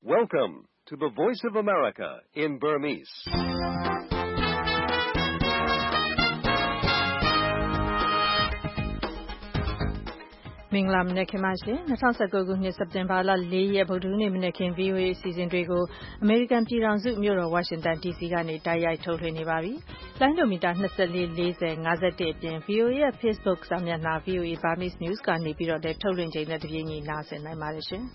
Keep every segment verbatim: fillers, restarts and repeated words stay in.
Welcome to the Voice of America in Burmese. ။မင်္ဂလာမနက်ခင်းပါရှင်။၂၀၁၉ခုနှစ်စက်တင်ဘာလ၄ရက်ဗုဒ္ဓဟူးနေ့မနက်ခင်း V O A အစီအစဉ်တွေကိုအမေရိကန်ပြည်ထောင်စုမြို့တော်ဝါရှင်တန် D C ကနေတိုက်ရိုက်ထုတ်လွှင့်နေပါပြီ။လိုင်းဒိုမီတာ၂၄ ၄၀ ၅၁အပြင် V O A ရဲ့ Facebook စာမျက်နှာ V O A Burmese News ကနေပြီးတော့လည်းထုတ်လွှင့်ချိန်နဲ့တပြေးညီနားဆင်နိုင်ပါတယ်ရှင်။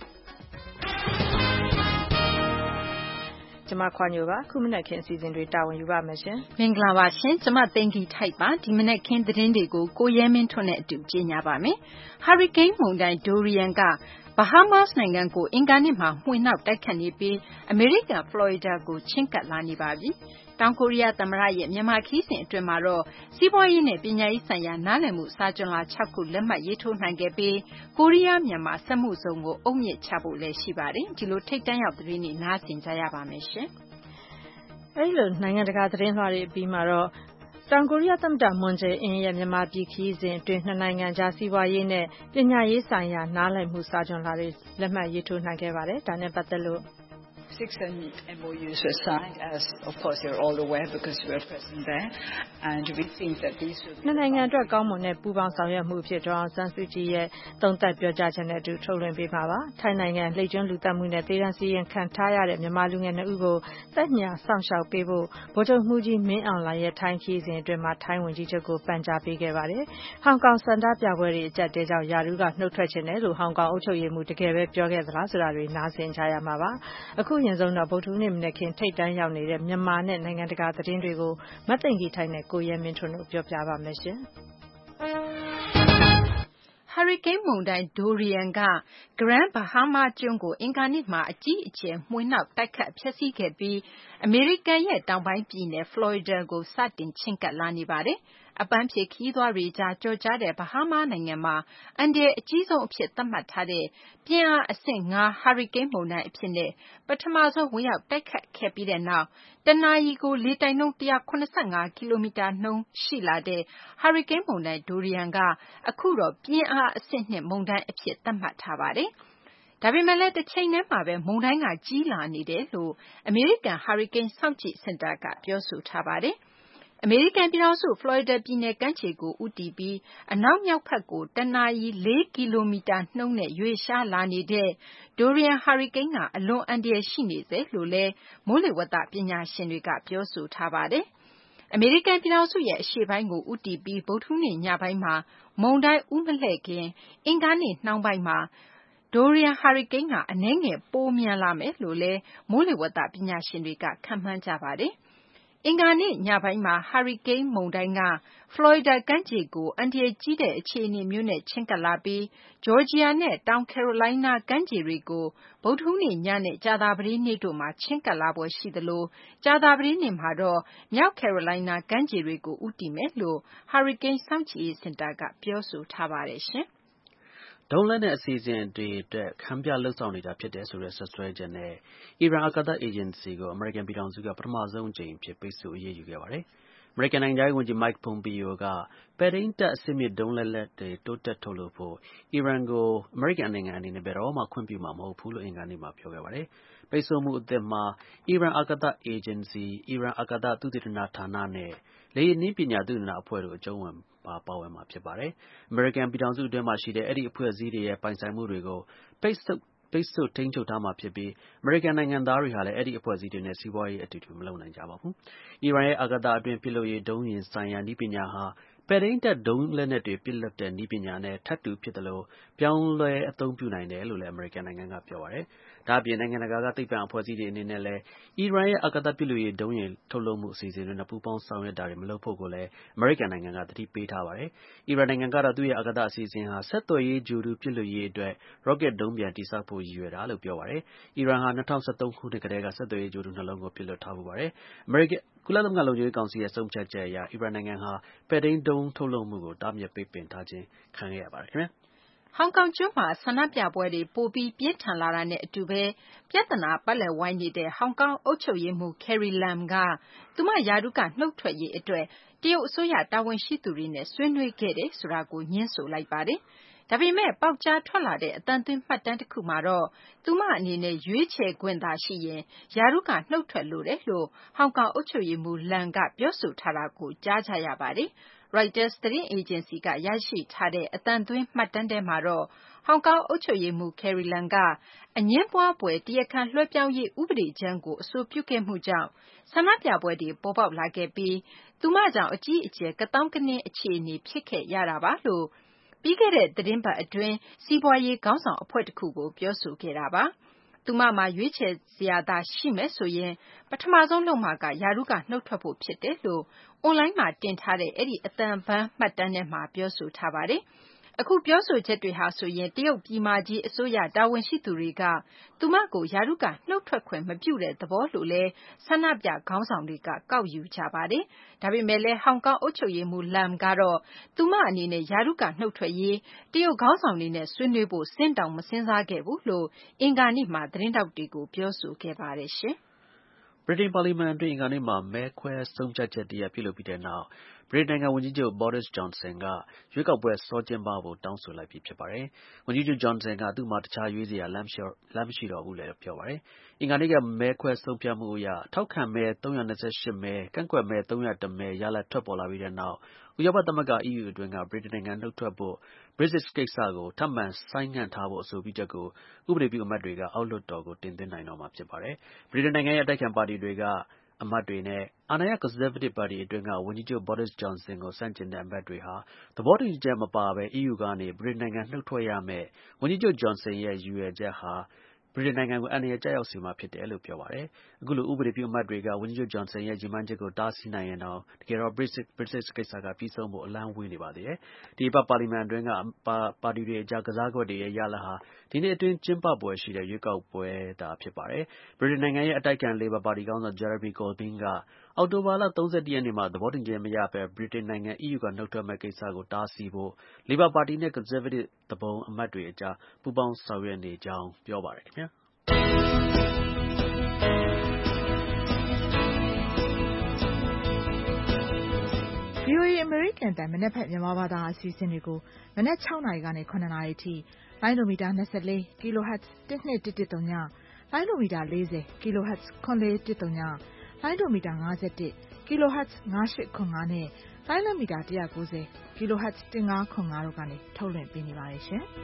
ကျမခွာညိုပါခုမနက်ခင်းအစီအစဉ်တွေတာဝန်ယူပါမယ်ရှင်။မင်္ဂလာပါရှင်။ကျမသိန်းကြီးထိုက်ပါဒီမနက်ခင်းသတင်းတွေကိုကိုရဲမင်းထွန်းနဲ့အတူကြေညာပါမယ်။ Hurricane မုန်တိုင်း Dorian က Bahamas နိုင်ငံကိုအင်္ဂါနေ့မှာမှွေနှောက်တိုက်ခတ်နေပြီးအမေရိကန်ဖလော်ရီဒါကိုချဉ်းကပ်လာနေပါပြီ။တောင်ကိုရီးယားသမ္မတရဲ့မြန်မာခီးစဉ်အတွင်းမှာတော့စီးပွားရေးနဲ့ပညာရေးဆိုင်ရာနားလည်မှုစာချွန်လွှာ၆ခုလက်မှတ်ရေးထိုးနိုင်ခဲ့ပြီးကိုရီးယားမြန်မာစက်မှုဇုံကိုအုပ်မြစ်ချဖို့လည်းရှိပါတယ်။ဒီလိုထိပ်တန်းရောက်သတင်းတွေနားဆင်ကြရပါမယ်ရှင်။အဲဒီလိုနိုင်ငံတကာသတင်းလွှာတွေအပြီးမှာတော့တောင်ကိုရီးယားသမ္မတမွန်ဂျေအင်းရဲ့မြန်မာပြည်ခရီးစဉ်အတွင်းနှစ်နိုင်ငံကြားစီးပွားရေးနဲ့ပညာရေးဆိုင်ရာနားလည်မှုစာချွန်လွှာတွေလက်မှတ်ရေးထိုးနိုင်ခဲ့ပါတယ်။ဒါနဲ့ပတ်သက်လို့ Six M O Us were signed, as of course you're all aware because you were present there, and we think that these will be. နှစ်နိုင်ငံအတွက်ကောင်းမွန်တဲ့ပူးပေါင်းဆောင်ရွက်မှုဖြစ်ဒေါ်အောင်ဆန်းစုကြည်ရဲ့သုံးသပ်ပြောကြားချက်နဲ့အတူထုတ်လွှင့်ပေးမှာပါ။ထိုင်းနိုင်ငံလှိတ်ကျွန်းလူသတ်မှုနဲ့သေဒဏ်စီရင်ခံထားရတဲ့မြန်မာလူငယ်နှစ်ဦးကိုသက်ညှာစောင့်ရှောက်ပေးဖို့ဗိုလ်ချုပ်မှုကြီးမင်းအောင်လှိုင်ရဲ့ထိုင်းခရီးစဉ်အတွင်းမှာထိုင်းဝန်ကြီးချုပ်ကိုပန်ကြားပေးခဲ့ပါတယ်။ဟောင်ကောင်စန္ဒပြပွဲတွေအကြက်တဲကြောင့်ယာရုကနှုတ်ထွက်ခြင်းတယ်လို့ဟောင်ကောင်အုပ်ချုပ်ရေးမှူးတကယ်ပဲပြောခဲ့သလားဆိုတာတွေနားဆင်ကြရမှာပါ။အခုရင်ဆုံးတော့ဗုဒ္ဓဟူးနေ့မနက်ခင်းထိပ်တန်းရောက်နေတဲ့မြန်မာနဲ့နိုင်ငံတကာသတင်းတွေကိုမသိင်္ဂီထိုက်နဲ့ကိုရဲမင်းထွန်းတို့ပြောပြပါမယ်ရှင်။ Hurricane မုန်တိုင်း Dorian က Grand Bahama ကျွန်းကိုအင်္ဂါနေ့မှာအကြီးအကျယ်မှွေနှောက်တိုက်ခတ်ဖျက်ဆီးခဲ့ပြီးအမေရိကန်ရဲ့တောင်ပိုင်းပြည်နယ်ဖလော်ရီဒါကိုစတင်ချဉ်းကပ်လာနေပါတယ်။အပန်းဖြေခရီးသွားတွေကြားကျော်ကြားတဲ့ Bahama နိုင်ငံမှာအန္တရာယ်အကြီးဆုံးအဖြစ်သတ်မှတ်ထားတဲ့ပြင်းအားအဆင့်၅ဟာရီကိန်းမုန်တိုင်းအဖြစ်နဲ့ပထမဆုံးဝင်ရောက်တိုက်ခတ်ခဲ့ပြီးတဲ့နောက်တနာရီကိုလေတိုက်နှုန်း၁၇၅ကီလိုမီတာနှုန်းရှိလာတဲ့ဟာရီကိန်းမုန်တိုင်း Dorian ကအခုတော့ပြင်းအားအဆင့်၂မုန်တိုင်းအဖြစ်သတ်မှတ်ထားပါတယ်။ဒါပေမဲ့လည်းတစ်ချိန်တည်းမှာပဲမုန်တိုင်းကကြီးလာနေတယ်လို့အမေရိကန်ဟာရီကိန်းစောင့်ကြည့်စင်တာကပြောဆိုထားပါတယ်။အမေရိကန်ပြည်ထောင်စုဖလော်ရီဒါပြည်နယ်ကမ်းခြေကိုဦးတည်ပြီးအနောက်မြောက်ဘက်ကိုတနာရီ၄ကီလိုမီတာနှုန်းနဲ့ရွေ့လျားလာနေတဲ့ Dorian ဟာရီကိန်းကအလွန်အန္တရာယ်ရှိနေဆဲလို့လည်းမိုးလေဝသပညာရှင်တွေကပြောဆိုထားပါတယ်။အမေရိကန်ပြည်ထောင်စုရဲ့အရှေ့ပိုင်းကိုဦးတည်ပြီးဗုဒ္ဓဟူးနေ့ညပိုင်းမှာမုန်တိုင်းဦးမလှည့်ခင်အင်္ဂါနေ့နှောင်းပိုင်းမှာDorian ဟာရီကိန်းကအနည်းငယ်ပိုမြန်လာမယ်လို့လည်းမိုးလေဝသပညာရှင်တွေကခန့်မှန်းကြပါတယ်။အင်္ဂါနေ့ညပိုင်းမှာဟာရီကိန်းမုန်တိုင်းကဖလော်ရီဒါကမ်းခြေကိုအန္တရာယ်ကြီးတဲ့အခြေအနေမျိုးနဲ့ချဉ်းကပ်လာပြီးဂျော်ဂျီယာနဲ့တောင်ကယ်ရိုလိုင်းနားကမ်းခြေတွေကိုဗုဒ္ဓဟူးနေ့ညနဲ့ကြာသပတေးနေ့တို့မှာချဉ်းကပ်လာဖွယ်ရှိသလိုကြာသပတေးနေ့မှာတော့မြောက်ကယ်ရိုလိုင်းနားကမ်းခြေတွေကိုဦးတည်မယ်လို့ဟာရီကိန်းစောင့်ကြည့်ရေးစင်တာကပြောဆိုထားပါတယ်ရှင်။ဒုံးလက်နက်အစီအစဉ်တွေအတွက်ခံပြလုပ်ဆောင်နေတာဖြစ်တယ်ဆိုတဲ့ဆွဆွဲချက်နဲ့အီရန်အာကာသအေဂျင်စီကိုအမေရိကန်ပြည်ထောင်စုကပထမဆုံးအကြိမ်ဖြစ်ပိတ်ဆို့အရေးယူခဲ့ပါတယ်။အမေရိကန်နိုင်ငံခြားရေးဝန်ကြီး Mike Pompeo ကပဲ့ထိန်းတပ်အဆင့်မြင့်ဒုံးလက်နက်တွေတိုးတက်ထုတ်လုပ်ဖို့အီရန်ကိုအမေရိကန်နိုင်ငံအနေနဲ့ဘယ်တော့မှခွင့်ပြုမှာမဟုတ်ဘူးလို့အင်္ဂါနေ့မှာပြောခဲ့ပါတယ်။ပိတ်ဆို့မှုအသစ်မှာအီရန်အာကာသအေဂျင်စီ၊အီရန်အာကာသသုတေသနဌာနနဲ့လေယာဉ်နည်းပညာသုတေသနအဖွဲ့တို့အကျုံးဝင်ပါဝင်မှာဖြစ်ပါတယ်။အမေရိကန်ပြည်ထောင်စုအတွင်းမှာရှိတဲ့အဲဒီအဖွဲ့အစည်းတွေရဲ့ပိုင်ဆိုင်မှုတွေကိုပိတ်ဆို့ပိတ်ဆို့ထိန်းချုပ်ထားမှာဖြစ်ပြီးအမေရိကန်နိုင်ငံသားတွေဟာလည်းအဲဒီအဖွဲ့အစည်းတွေနဲ့စီးပွားရေးအတူတူမလုပ်နိုင်ကြပါဘူး။အီရန်ရဲ့အာကာသအတွင်းပစ်လွှတ်ရေးဒုံးယာဉ်ဆိုင်ရာနည်းပညာဟာပဲ့ထိန်းတပ်ဒုံးလက်နက်တွေပစ်လွှတ်တဲ့နည်းပညာနဲ့ထပ်တူဖြစ်သလိုပြောင်းလဲအသုံးပြုနိုင်တယ်လို့လည်းအမေရိကန်နိုင်ငံကပြောပါတယ်။ဒါ့အပြင်နိုင်ငံတကာကသိပ္ပံအဖွဲ့အစည်းတွေအနေနဲ့လည်းအီရန်ရဲ့အာကာသပစ်လွှတ်ရေးဒုံးယာဉ်ထုတ်လုပ်မှုအစီအစဉ်တွေနဲ့ပူးပေါင်းဆောင်ရွက်တာတွေမလုပ်ဖို့ကိုလည်းအမေရိကန်နိုင်ငံကသတိပေးထားပါတယ်။အီရန်နိုင်ငံကတော့သူ့ရဲ့အာကာသအစီအစဉ်ဟာဆက်သွယ်ရေးဂြိုဟ်တုပစ်လွှတ်ရေးအတွက် rocket ဒုံးပျံတည်ဆောက်ဖို့ရည်ရွယ်တာလို့ပြောပါတယ်။အီရန်ဟာ၂၀၁၃ခုနှစ်ကတည်းကဆက်သွယ်ရေးဂြိုဟ်တုနှစ်လုံးကိုပစ်လွှတ်ထားဖူးပါတယ်။အမေရိကန်ကုလသမဂ္ဂလုံခြုံရေးကောင်စီရဲ့ဆုံးဖြတ်ချက်အရအီရန်နိုင်ငံဟာပဲ့ထိန်းဒုံးထုတ်လုပ်မှုကိုတားမြစ်ပိတ်ပင်ထားခြင်းခံခဲ့ရပါတယ်ခင်ဗျာ။ဟောင်ကောင်ကျွန်းမှာဆန္ဒပြပွဲတွေပိုပြီးပြင်းထန်လာတာနဲ့အတူပဲပြဿနာပတ်လည်ဝိုင်းနေတဲ့ဟောင်ကောင်အုပ်ချုပ်ရေးမှူး Carrie Lam ကသူမရာထူးကနှုတ်ထွက်ရေးအတွက်တရုတ်အစိုးရတာဝန်ရှိသူတွေနဲ့ဆွေးနွေးခဲ့တယ်ဆိုတာကိုငြင်းဆိုလိုက်ပါတယ်။ဒါပေမဲ့ပေါက်ကြားထွက်လာတဲ့အတန်သွင်းမှတ်တမ်းတစ်ခုမှာတော့သူမအနေနဲ့ရွေးချယ်ခွင့်သာရှိရင်ယာရုကနှုတ်ထွက်လိုတယ်လို့ဟောင်ကောင်အုပ်ချုပ်ရေးမှူးလန်ကပြောဆိုထားတာကိုကြားကြရပါတယ်။ Reuters သတင်းအေဂျင်စီကရရှိထားတဲ့အတန်သွင်းမှတ်တမ်းထဲမှာတော့ဟောင်ကောင်အုပ်ချုပ်ရေးမှူး Carrie Lam ကအငြင်းပွားဖွယ်တရားခံလွှဲပြောင်းရေးဥပဒေကြမ်းကိုအဆိုပြုခဲ့မှုကြောင့်ဆန္ဒပြပွဲတွေပေါ်ပေါက်လာခဲ့ပြီးသူမကြောင့်အကြီးအကျယ်ကသောင်းကနင်းအခြေအနေဖြစ်ခဲ့ရတာပါလို့ပြီးခဲ့တဲ့သတင်းပတ်အတွင်းစီးပွားရေးခေါင်းဆောင်အဖွဲ့တစ်ခုကိုပြောဆိုခဲ့တာပါ။သူမမှာရွေးချယ်စရာသာရှိမယ်ဆိုရင်ပထမဆုံးလုပ်မှာကယာရုကနှုတ်ထွက်ဖို့ဖြစ်တယ်လို့အွန်လိုင်းမှာတင်ထားတဲ့အဲ့ဒီအသံဗန်းမှတ်တမ်းထဲမှာပြောဆိုထားပါတယ်။အခုပြောဆိုချက်တွေဟာဆိုရင်တရုတ်ပြည်မကြီးအစိုးရတာဝန်ရှိသူတွေကသူမကိုယာရုကနှုတ်ထွက်ခွင့်မပြုတဲ့သဘောလို့လဲဆန္ဒပြခေါင်းဆောင်တွေကကောက်ယူကြပါတယ်။ဒါပေမဲ့လဲဟောင်ကောင်အုပ်ချုပ်ရေးမှူးလမ်ကတော့သူမအနေနဲ့ယာရုကနှုတ်ထွက်ရေးတရုတ်ခေါင်းဆောင်တွေနဲ့ဆွေးနွေးဖို့စဉ်းတောင်မစဉ်းစားခဲ့ဘူးလို့အင်္ဂါနေ့မှာသတင်းတောက်တွေကိုပြောဆိုခဲ့ပါတယ်ရှင်။ဗြိတိန်ပါလီမန်အတွင်းအင်္ဂါနေ့မှာမဲခွဲဆုံးဖြတ်ချက်တရပ်ပြုလုပ်ပြီးတဲ့နောက်ဗြိတိန်နိုင်ငံဝန်ကြီးချုပ် Boris Johnson ကရွေးကောက်ပွဲစောကျင်းပဖို့တောင်းဆိုလိုက်ပြီဖြစ်ပါတယ်။ဝန်ကြီးချုပ် Johnson ကသူ့မှာတခြားရွေးစရာလမ်းမရှိတော့ဘူးလို့ပြောပါတယ်။အင်္ဂါနေ့ကမဲခွဲဆုံးဖြတ်မှုအရထောက်ခံမဲသုံးရာ၂၈မဲကန့်ကွက်မဲသုံးရာ၁မဲရလဒ်ထွက်ပေါ်လာပြီးတဲ့နောက်ဥရောပသမဂ္ဂ E U အတွင်းကဗြိတိန်နိုင်ငံနှုတ်ထွက်ဖို့ Brexit ကိစ္စကိုထပ်မံဆိုင်းငံ့ထားဖို့အဆိုပြုချက်ကိုဥပဒေပြုအမတ်တွေကအောက်လွှတ်တော်ကိုတင်သွင်းနိုင်တော့မှာဖြစ်ပါတယ်။ဗြိတိန်နိုင်ငံရဲ့အတိုက်အခံပါတီတွေကအမတ်တွေနဲ့အာဏာရ Conservative ပါတီအတွင်းကဝန်ကြီးချုပ် Boris Johnson ကိုဆန့်ကျင်တဲ့အမတ်တွေဟာသဘောတူညီချက်မပါဘဲ E U ကနေဗြိတိန်နိုင်ငံနှုတ်ထွက်ရမယ့်ဝန်ကြီးချုပ် Johnson ရဲ့ရည်ရွယ်ချက်ဟာဗြိတိန်နိုင်ငံကိုအန္တရာယ်ကျရောက်စေမှာဖြစ်တယ်လို့ပြောပါတယ်။အခုလိုဥပဒေပြုအမတ်တွေကဝန်ကြီးချုပ် Johnson ရဲ့ရည်မှန်းချက်ကိုတားဆီးနိုင်ရင်တောင်တကယ်တော့ Brexit ကိစ္စကပြီးဆုံးဖို့အလှမ်းဝေးနေပါသေးတယ်။ဒီအပတ်ပါလီမန်အတွင်းကပါတီတွေအကြားကစားကွက်တွေရဲ့ရလဒ်ဟာဒီနှစ်အတွင်းကျင်းပဖွယ်ရှိတဲ့ရွေးကောက်ပွဲသာဖြစ်ပါတယ်။ဗြိတိန်နိုင်ငံရဲ့အတိုက်အခံ Labour ပါတီခေါင်းဆောင် Jeremy Corbyn ကအောက်တိုဘာလ၃၁ရက်နေ့မှာသဘောတူညီချက်မရဘဲဗြိတိန်နိုင်ငံ E U ကနှုတ်ထွက်မယ့်ကိစ္စကိုတားဆီးဖို့ Labour ပါတီနဲ့ Conservative သူပုန်အမတ်တွေအကြားပူးပေါင်းဆောင်ရွက်နေကြောင်းပြောပါတယ်ခင်ဗျာ။ဗွီအိုအေ အမေရိကန်အသံမနက်ဖြန်မြန်မာဘာသာအစီအစဉ်တွေကိုမနက်၆နာရီကနေ၇နာရီအထိလိုင်းဒိုမီတာ၂၄ kHz ၁၂၁၁၃ညလိုင်းဒိုမီတာ၄၀ kHz ၇၄၁၃ညလိုင်းဒိုမီတာ၅၁ kHz ၅၈၇၅နဲ့လိုင်းလမီတာ၁၉၀ kHz ၁၅၇၅တို့ကနေထုတ်လွှင့်ပေးနေပါတယ်ရှင်။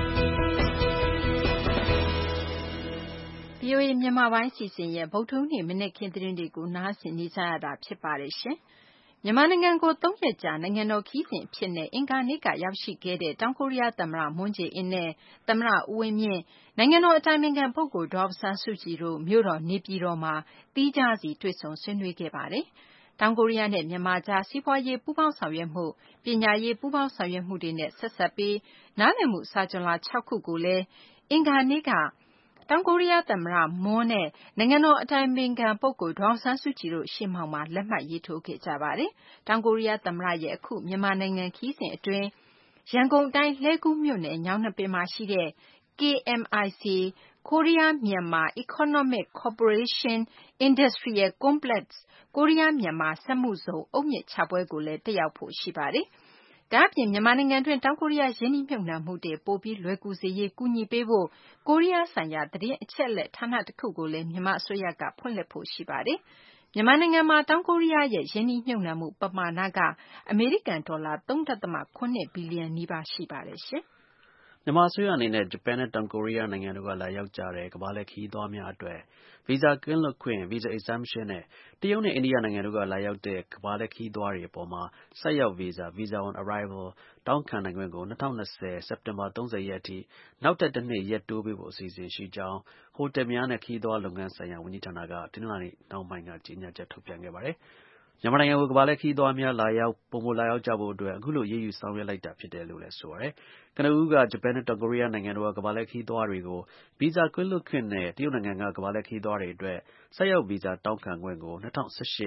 ဗွီအိုအေမြန်မာပိုင်းစီစဉ်ရဲ့ဗုဒ္ဓဟူးနေ့မနက်ခင်းသတင်းတွေကိုနားဆင်နေကြရတာဖြစ်ပါတယ်ရှင်။မြန်မာနိုင်ငံကိုသုံးရက်ကြာနိုင်ငံတော်ခရီးစဉ်အဖြစ်နဲ့အင်္ဂါနေ့ကရောက်ရှိခဲ့တဲ့တောင်ကိုရီးယားသမ္မတမွန်းဂျေအင်းနဲ့သမ္မတဦးဝင်းမြင့်နိုင်ငံတော်အတိုင်ပင်ခံပုဂ္ဂိုလ်ဒေါ်အောင်ဆန်းစုကြည်တို့မြို့တော်နေပြည်တော်မှာသီးခြားစီတွေ့ဆုံဆွေးနွေးခဲ့ပါတယ်။တောင်ကိုရီးယားနဲ့မြန်မာကြားစီးပွားရေးပူးပေါင်းဆောင်ရွက်မှုပညာရေးပူးပေါင်းဆောင်ရွက်မှုတွေနဲ့ဆက်စပ်ပြီးနားလည်မှုစာချွန်လွှာ၆ခုကိုလည်းအင်္ဂါနေ့ကတောင်ကိုရီးယားသမ္မတမွန်းနဲ့နိုင်ငံတော်အတိုင်ပင်ခံပုဂ္ဂိုလ်ဒေါ်အောင်ဆန်းစုကြည်တို့ရှေ့မှောက်မှာလက်မှတ်ရေးထိုးခဲ့ကြပါတယ်။တောင်ကိုရီးယားသမ္မတရဲ့အခုမြန်မာနိုင်ငံခရီးစဉ်အတွင်းရန်ကုန်တိုင်းလှည်းကူးမြို့နယ်ညောင်နှစ်ပင်မှာရှိတဲ့ K M I C Korea Myanmar Economic Cooperation Industrial Complex ကိုရီးယားမြန်မာစက်မှုဇုံအုတ်မြစ်ချပွဲကိုလည်းတက်ရောက်ဖို့ရှိပါတယ်။ဒါ့အပြင်မြန်မာနိုင်ငံတွင်းတောင်ကိုရီးယားရင်းနှီးမြှုပ်နှံမှုတွေပိုပြီးလွယ်ကူစေရေးကူညီပေးဖို့ကိုရီးယားဆိုင်ရာသတင်းအချက်အလက်ဌာနတစ်ခုကိုလည်းမြန်မာအစိုးရကဖွင့်လှစ်ဖို့ရှိပါတယ်။မြန်မာနိုင်ငံမှာတောင်ကိုရီးယားရဲ့ရင်းနှီးမြှုပ်နှံမှုပမာဏကအမေရိကန်ဒေါ်လာ၃.၇ဘီလီယံနီးပါးရှိပါတယ်ရှင်။မြန်မာအစိုးရအနေနဲ့ဂျပန်နဲ့တောင်ကိုရီးယားနိုင်ငံတို့ကလာရောက်ကြတဲ့ကမ္ဘာလှည့်ခရီးသွားများအတွက်ဗီဇာကင်းလွတ်ခွင့် Visa Exemption နဲ့တရုတ်နဲ့အိန္ဒိယနိုင်ငံတို့ကလာရောက်တဲ့ကမ္ဘာလှည့်ခရီးသွားတွေအပေါ်မှာဆိုက်ရောက်ဗီဇာ Visa on Arrival တောင်းခံနိုင်ခွင့်ကို၂၀၂၀စက်တင်ဘာ၃၀ရက်အထိနောက်ထပ်တစ်နှစ်ရက်တိုးပေးဖို့အစီအစဉ်ရှိကြောင်းဟိုတယ်များနဲ့ခရီးသွားလုပ်ငန်းဆိုင်ရာဝန်ကြီးဌာနကတနင်္လာနေ့နှောင်းပိုင်းကကြေညာချက်ထုတ်ပြန်ခဲ့ပါတယ်။မြန်မာနိုင်ငံကိုကမ္ဘာလှည့်ခရီးသွားများလာရောက်ပိုမိုလာရောက်ကြဖို့အတွက်အခုလိုအရေးယူဆောင်ရွက်လိုက်တာဖြစ်တယ်လို့လည်းဆိုပါတယ်။ကနဦးကဂျပန်နဲ့တောင်ကိုရီးယားနိုင်ငံတို့ကကမ္ဘာလှည့်ခရီးသွားတွေကိုဗီဇာကင်းလွတ်ခွင့်နဲ့တရုတ်နိုင်ငံကကမ္ဘာလှည့်ခရီးသွားတွေအတွက်ဆိုက်ရောက်ဗီဇာတောင်းခံခွင့်ကို၂၀၁၈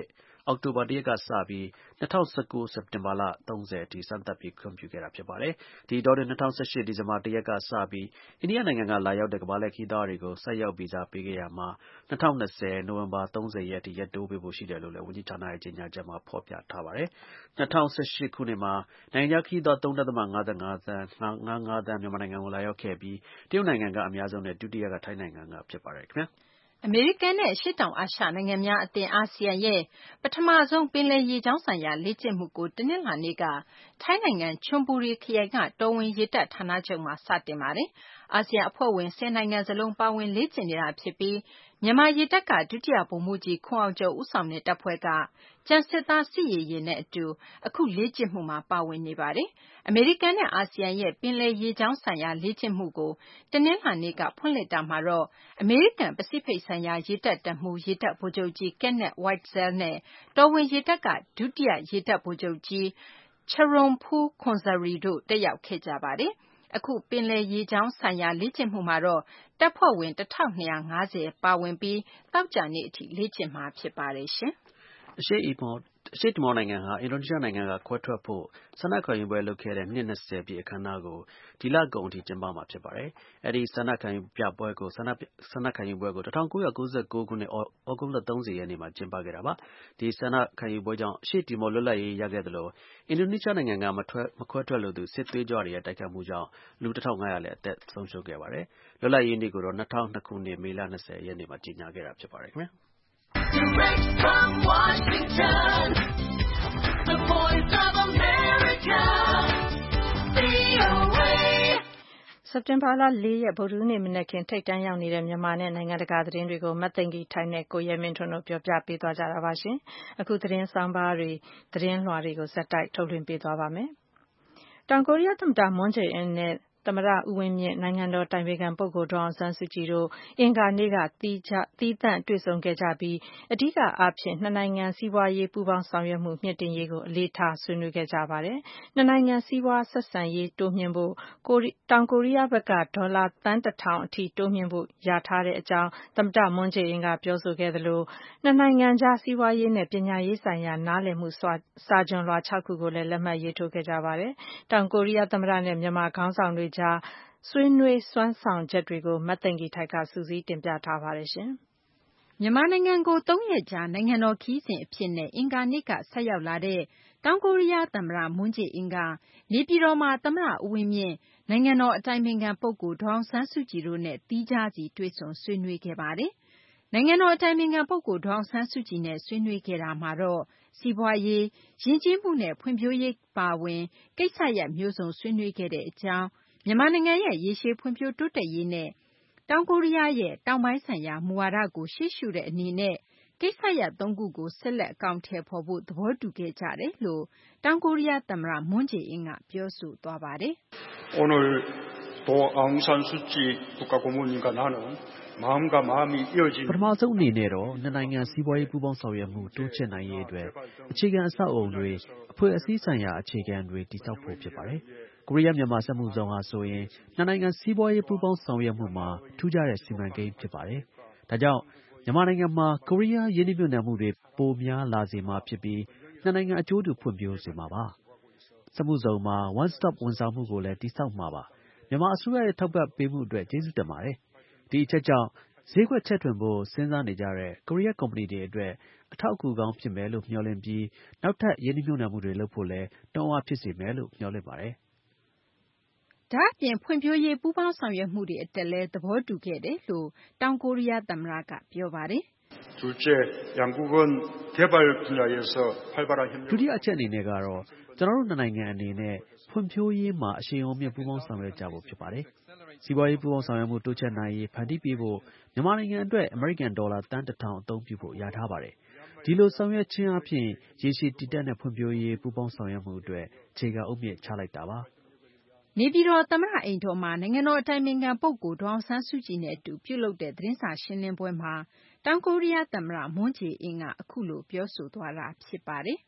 အောက်တိုဘာလ ၁ ရက်ကစပြီး ၂၀၁၉ စက်တင်ဘာလ ၃၀ အထိ စမ်းသပ်ပြီး ခွင့်ပြုခဲ့တာ ဖြစ်ပါတယ်။ ဒီအတောအတွင်း ၂၀၁၈ ဒီဇင်ဘာလ ၁ ရက်က စပြီး အိန္ဒိယနိုင်ငံက လာရောက်တဲ့ ကမ္ဘာလှည့်ခရီးသွားတွေကို ဆိုက်ရောက်ဗီဇာပေးခဲ့ရာမှာ ၂၀၂၀ နိုဝင်ဘာ ၃၀ ရက်အထိ ရက်တိုးပေးဖို့ ရှိတယ်လို့လည်း ဝန်ကြီးဌာနရဲ့ ကြေညာချက်မှာ ဖော်ပြထားပါတယ်။ ၂၀၁၈ ခုနှစ်မှာ နိုင်ငံခြားခရီးသွား ၃ ဒသမ ၅၅ သန်း မြန်မာနိုင်ငံကို လာရောက်ခဲ့ပြီး တရုတ်နိုင်ငံက အများဆုံးနဲ့ ဒုတိယက ထိုင်းနိုင်ငံက ဖြစ်ပါတယ်ခင်ဗျာ။အမေရိကန်နဲ့ အရှေ့တောင်အာရှ နိုင်ငံများအသင်း အာဆီယံရဲ့ ပထမဆုံး ပင်လယ်ရေကြောင်းဆိုင်ရာ လေ့ကျင့်မှုကို တနင်္လာနေ့က ထိုင်းနိုင်ငံ ချွန်ဘူရီ ခရိုင်က တော်ဝင်ရေတပ်ဌာနချုပ်မှာ စတင်ပါတယ်။ အာဆီယံ အဖွဲ့ဝင် ၁၀ နိုင်ငံစလုံး ပါဝင်လေ့ကျင့်နေတာ ဖြစ်ပြီး မြန်မာရေတပ်က ဒုတိယဗိုလ်မှူးကြီး ခွန်အောင်ကျော် ဦးဆောင်တဲ့ တပ်ဖွဲ့က ကျန်စစ်သား စစ်ရေယာဉ်နဲ့ အတူ အခုလေ့ကျင့်မှုမှာ ပါဝင်နေပါတယ်။ အမေရိကန်နဲ့ အာဆီယံရဲ့ ပင်လယ်ရေကြောင်းဆိုင်ရာ လေ့ကျင့်မှုကို တနင်္လာနေ့က ဖွင့်လှစ်တာမှာတော့ အမေရိကန် ပစိဖိတ်ဆိုင်ရာ ရေတပ်တပ်မှူး ရေတပ်ဗိုလ်ချုပ်ကြီး Kenneth Whitesell နဲ့ တော်ဝင်ရေတပ်က ဒုတိယ ရေတပ်ဗိုလ်ချုပ်ကြီး Charoenphul Khonsari တို့ တက်ရောက်ခဲ့ကြပါတယ်။ အခု ပင်လယ်ရေကြောင်းဆိုင်ရာ လေ့ကျင့်မှုမှာတော့ တပ်ဖွဲ့ဝင် ၁၂၅၀ ပါဝင်ပြီး သောကြာနေ့အထိ လေ့ကျင့်မှာ ဖြစ်ပါတယ်။အရှေ့တီမောနိုင်ငံဟာ အင်ဒိုနီးရှားနိုင်ငံက ခွဲထွက်ဖို့ ဆန္ဒခံယူပွဲ လုပ်ခဲ့တဲ့ နှစ် ၂၀ ပြည့် အခမ်းအနားကို ဒီလကုန်အထိ ကျင်းပမှာ ဖြစ်ပါတယ်။ အဲဒီ ဆန္ဒခံယူပွဲကို ၁၉၉၉ ခုနှစ် သြဂုတ်လ ၃၀ ရက်နေ့မှာ ကျင်းပခဲ့တာပါ။ ဒီဆန္ဒခံယူပွဲကြောင့် အရှေ့တီမော လွတ်လပ်ရေး ရခဲ့သလို အင်ဒိုနီးရှားနိုင်ငံက မခွဲထွက်လိုသူ စစ်သွေးကြွတွေရဲ့ တိုက်ခိုက်မှုကြောင့် လူ ၁၅၀၀ လည်း အသက်ဆုံးရှုံးခဲ့ပါတယ်။ လွတ်လပ်ရေးနေ့ကိုတော့ ၂၀၀၂ ခုနှစ် မေလ ၂၀ ရက်နေ့မှာ ကြေညာခဲ့တာ ဖြစ်ပါတယ်ခင်ဗျာ။ Direct from Washington, the voice of America, ဗွီအိုအေစက်တင်ဘာလ ၄ ရက် ဗုဒ္ဓဟူးနေ့ မနက်ခင်း ထိပ်တန်းရောက်နေတဲ့ မြန်မာနဲ့ နိုင်ငံတကာ သတင်းတွေကို မသိင်္ဂ ီထိုက်နဲ့ ကိုရဲမင်းထွန်းတို့ ပြောပြပေးသွားကြမှာပါ။ အခု သတင်းဆောင်းပါးတွေ၊ သတင်းလွှာတွေကို ဆက်တိုက် ထုတ်လွှင့်ပေးသွားပါမယ်။ တောင်ကိုရီးယား သမ္မတ မွန်းဂျေအင်းနဲ့ သမ္မတ ဦးဝင်းမြင့်၊ နိုင်ငံတော် အတိုင်ပင်ခံ ပုဂ္ဂိုလ် ဒေါ်အောင်ဆန်းစုကြည်တို့ အင်္ဂါနေ့က သီးသန့်တွေ့ဆုံခဲ့ကြပြီး အဓိကအားဖြင့် နှစ်နိုင်ငံ စီးပွားရေး ပူးပေါင်းဆောင်ရွက်မှု မြှင့်တင်ရေးကို အလေးထား ဆွေးနွေးခဲ့ကြပါတယ်။ နှစ်နိုင်ငံ စီးပွားဆက်ဆံရေး တိုးမြှင့်ဖို့ တောင်ကိုရီးယားဘက်က ဒေါ်လာ သန်း ၁ ထောင်အထိ တိုးမြှင့်ဖို့ လျာထားကြောင်း သမ္မတ မွန်းဂျေအင်းက ပြောဆိုခဲ့သလို နှစ်နိုင်ငံကြား စီးပွားရေးနဲ့ ပညာရေးဆိုင်ရာ နားလည်မှု စာချွန်လွှာ ၆ ခုကိုလည်း လက်မှတ်ရေးထိုးခဲ့ကြပါတယ်။ တောင်ကိုရီးယား သမ္မတနဲ့ မြန်မာ ခေါင်းဆောင်တွေကြား ဆွေးနွေး စွမ်းဆောင်ချက်တွေကို မသိင်္ဂ ီထိုက် စုစည်းတင်ပြထားပါတယ်။မြန်မာနိုင်ငံကို သုံးရက်ကြာ နိုင်ငံတော် ခရီးစဉ် အဖြစ်နဲ့ အင်္ဂါနေ့က ဆိုက်ရောက်လာတဲ့ တောင်ကိုရီးယား သမ္မတ မွန်းဂျေအင်းက နေပြည်တော်မှာ သမ္မတ ဦးဝင်းမြင့်၊ နိုင်ငံတော် အတိုင်ပင်ခံ ပုဂ္ဂိုလ် ဒေါ်အောင်ဆန်းစုကြည်တို့နဲ့ သီးခြားစီ တွေ့ဆုံ ဆွေးနွေးခဲ့ပါတယ်။ နိုင်ငံတော် အတိုင်ပင်ခံ ပုဂ္ဂိုလ် ဒေါ်အောင်ဆန်းစုကြည်နဲ့ ဆွေးနွေးခဲ့တာမှာတော့ စီးပွားရေး၊ ယဉ်ကျေးမှုနဲ့ ဖွံ့ဖြိုးရေး အပါအဝင် ကိစ္စရပ်မျိုးစုံ ဆွေးနွေးခဲ့ကြောင်း၊ မြန်မာနိုင်ငံရဲ့ ရေရှည်ဖွံ့ဖြိုးတိုးတက်ရေးနဲ့ တောင်ကိုရီးယားရဲ့ တောင်ပိုင်းဆိုင်ရာ မူဝါဒကို ရှေ့ရှုတဲ့ အနေနဲ့ ကိစ္စရပ် သုံးခုကို ဆက်လက် အကောင်အထည်ဖော်ဖို့ သဘောတူခဲ့ကြတယ်လို့ တောင်ကိုရီးယား သမ္မတ မွန်းဂျေအင်းက ပြောဆိုသွားပါတယ်။ 오늘 도 아웅 산 수치 국가고문님과 나는 마음과 마음이 이어진 ပထမဆုံးအနေနဲ့တော့ နှစ်နိုင်ငံ စီးပွားရေး ပူးပေါင်းဆောင်ရွက်မှု တိုးချဲ့နိုင်ရေးအတွက် အခြေခံ အဆောက်အအုံတွေ၊ အဖွဲ့အစည်းဆိုင်ရာ အခြေခံတွေ တည်ဆောက်ဖို့ ဖြစ်ပါတယ်။ ကိုရီးယား-မြန်မာ စက်မှုဇုံဟာဆိုရင် နှစ်နိုင်ငံ စီးပွားရေး ပူးပေါင်းဆောင်ရွက်မှုမှာ ထူးခြားတဲ့ စီမံကိန်း ဖြစ်ပါတယ်။ ဒါကြောင့် မြန်မာနိုင်ငံမှာ ကိုရီးယား ရင်းနှီးမြှုပ်နှံမှုတွေ ပိုများလာစေမှာ ဖြစ်ပြီး နှစ်နိုင်ငံ အကျိုးတူ ဖွံ့ဖြိုးစေမှာပါ။ စက်မှုဇုံမှာ One Stop ဝန်ဆောင်မှုကိုလည်း တည်ဆောက်မှာပါ။ မြန်မာ အစိုးရရဲ့ ထောက်ပံ့ပေးမှုအတွက် ကျေးဇူးတင်ပါတယ်။ ဒီအချက်ကြောင့် ဈေးကွက်ချဲ့ထွင်ဖို့ စဉ်းစားနေကြတဲ့ ကိုရီးယား ကုမ္ပဏီတွေ အတွက် အထောက်အကူကောင်း ဖြစ်မယ်လို့ မျှော်လင့်ပြီး နောက်ထပ် ရင်းနှီးမြှုပ်နှံမှုတွေ လုပ်ဖို့လည်း တွန်းအားဖြစ်စေမယ်လို့ မျှော်လင့်ပါတယ်။ ဒါ့အပြင် ဖွံ့ဖြိုးရေး ပူးပေါင်းဆောင်ရွက်မှုတွေ အတွက်လည်း သဘောတူခဲ့တယ်လို့ တောင်ကိုရီးယား သမ္မတက ပြောပါတယ်။ 둘째, 양국은 개발 분야에서 활발한 협력 ဒုတိယအချက်အနေနဲ့ကတော့ ကျနော်တို့ နှစ်နိုင်ငံ အနေနဲ့ ဖွံ့ဖြိုးရေးမှာ အရှိန်အဟုန်မြှင့် ပူးပေါင်းဆောင်ရွက်ကြဖို့ ဖြစ်ပါတယ်။ စီးပွားရေး ပူးပေါင်းဆောင်ရွက်မှု တိုးချဲ့နိုင်ရေး ဖန်တီးပေးဖို့ မြန်မာနိုင်ငံအတွက် အမေရိကန် ဒေါ်လာ သန်း ၁ ထောင် အသုံးပြုဖို့ လျာထားပါတယ်။ ဒီလို ဆောင်ရွက်ခြင်းအားဖြင့် ရေရှည်တည်တံ့တဲ့ ဖွံ့ဖြိုးရေး ပူးပေါင်းဆောင်ရွက်မှု အတွက် အခြေခံအုတ်မြစ် ချလိုက်တာပါ။ နေပြည်တော် သမ္မတ အိမ်တော်မှာ နိုင်ငံတော် အတိုင်ပင်ခံ ပုဂ္ဂိုလ် ဒေါ်အောင်ဆန်းစုကြည်နဲ့ အတူ ပြုလုပ်တဲ့ သတင်းစာရှင်းလင်းပွဲမှာ တောင်ကိုရီးယား သမ္မတ မွန်းဂျေအင်းက အခုလို ပြောဆိုသွားတာ ဖြစ်ပါတယ်။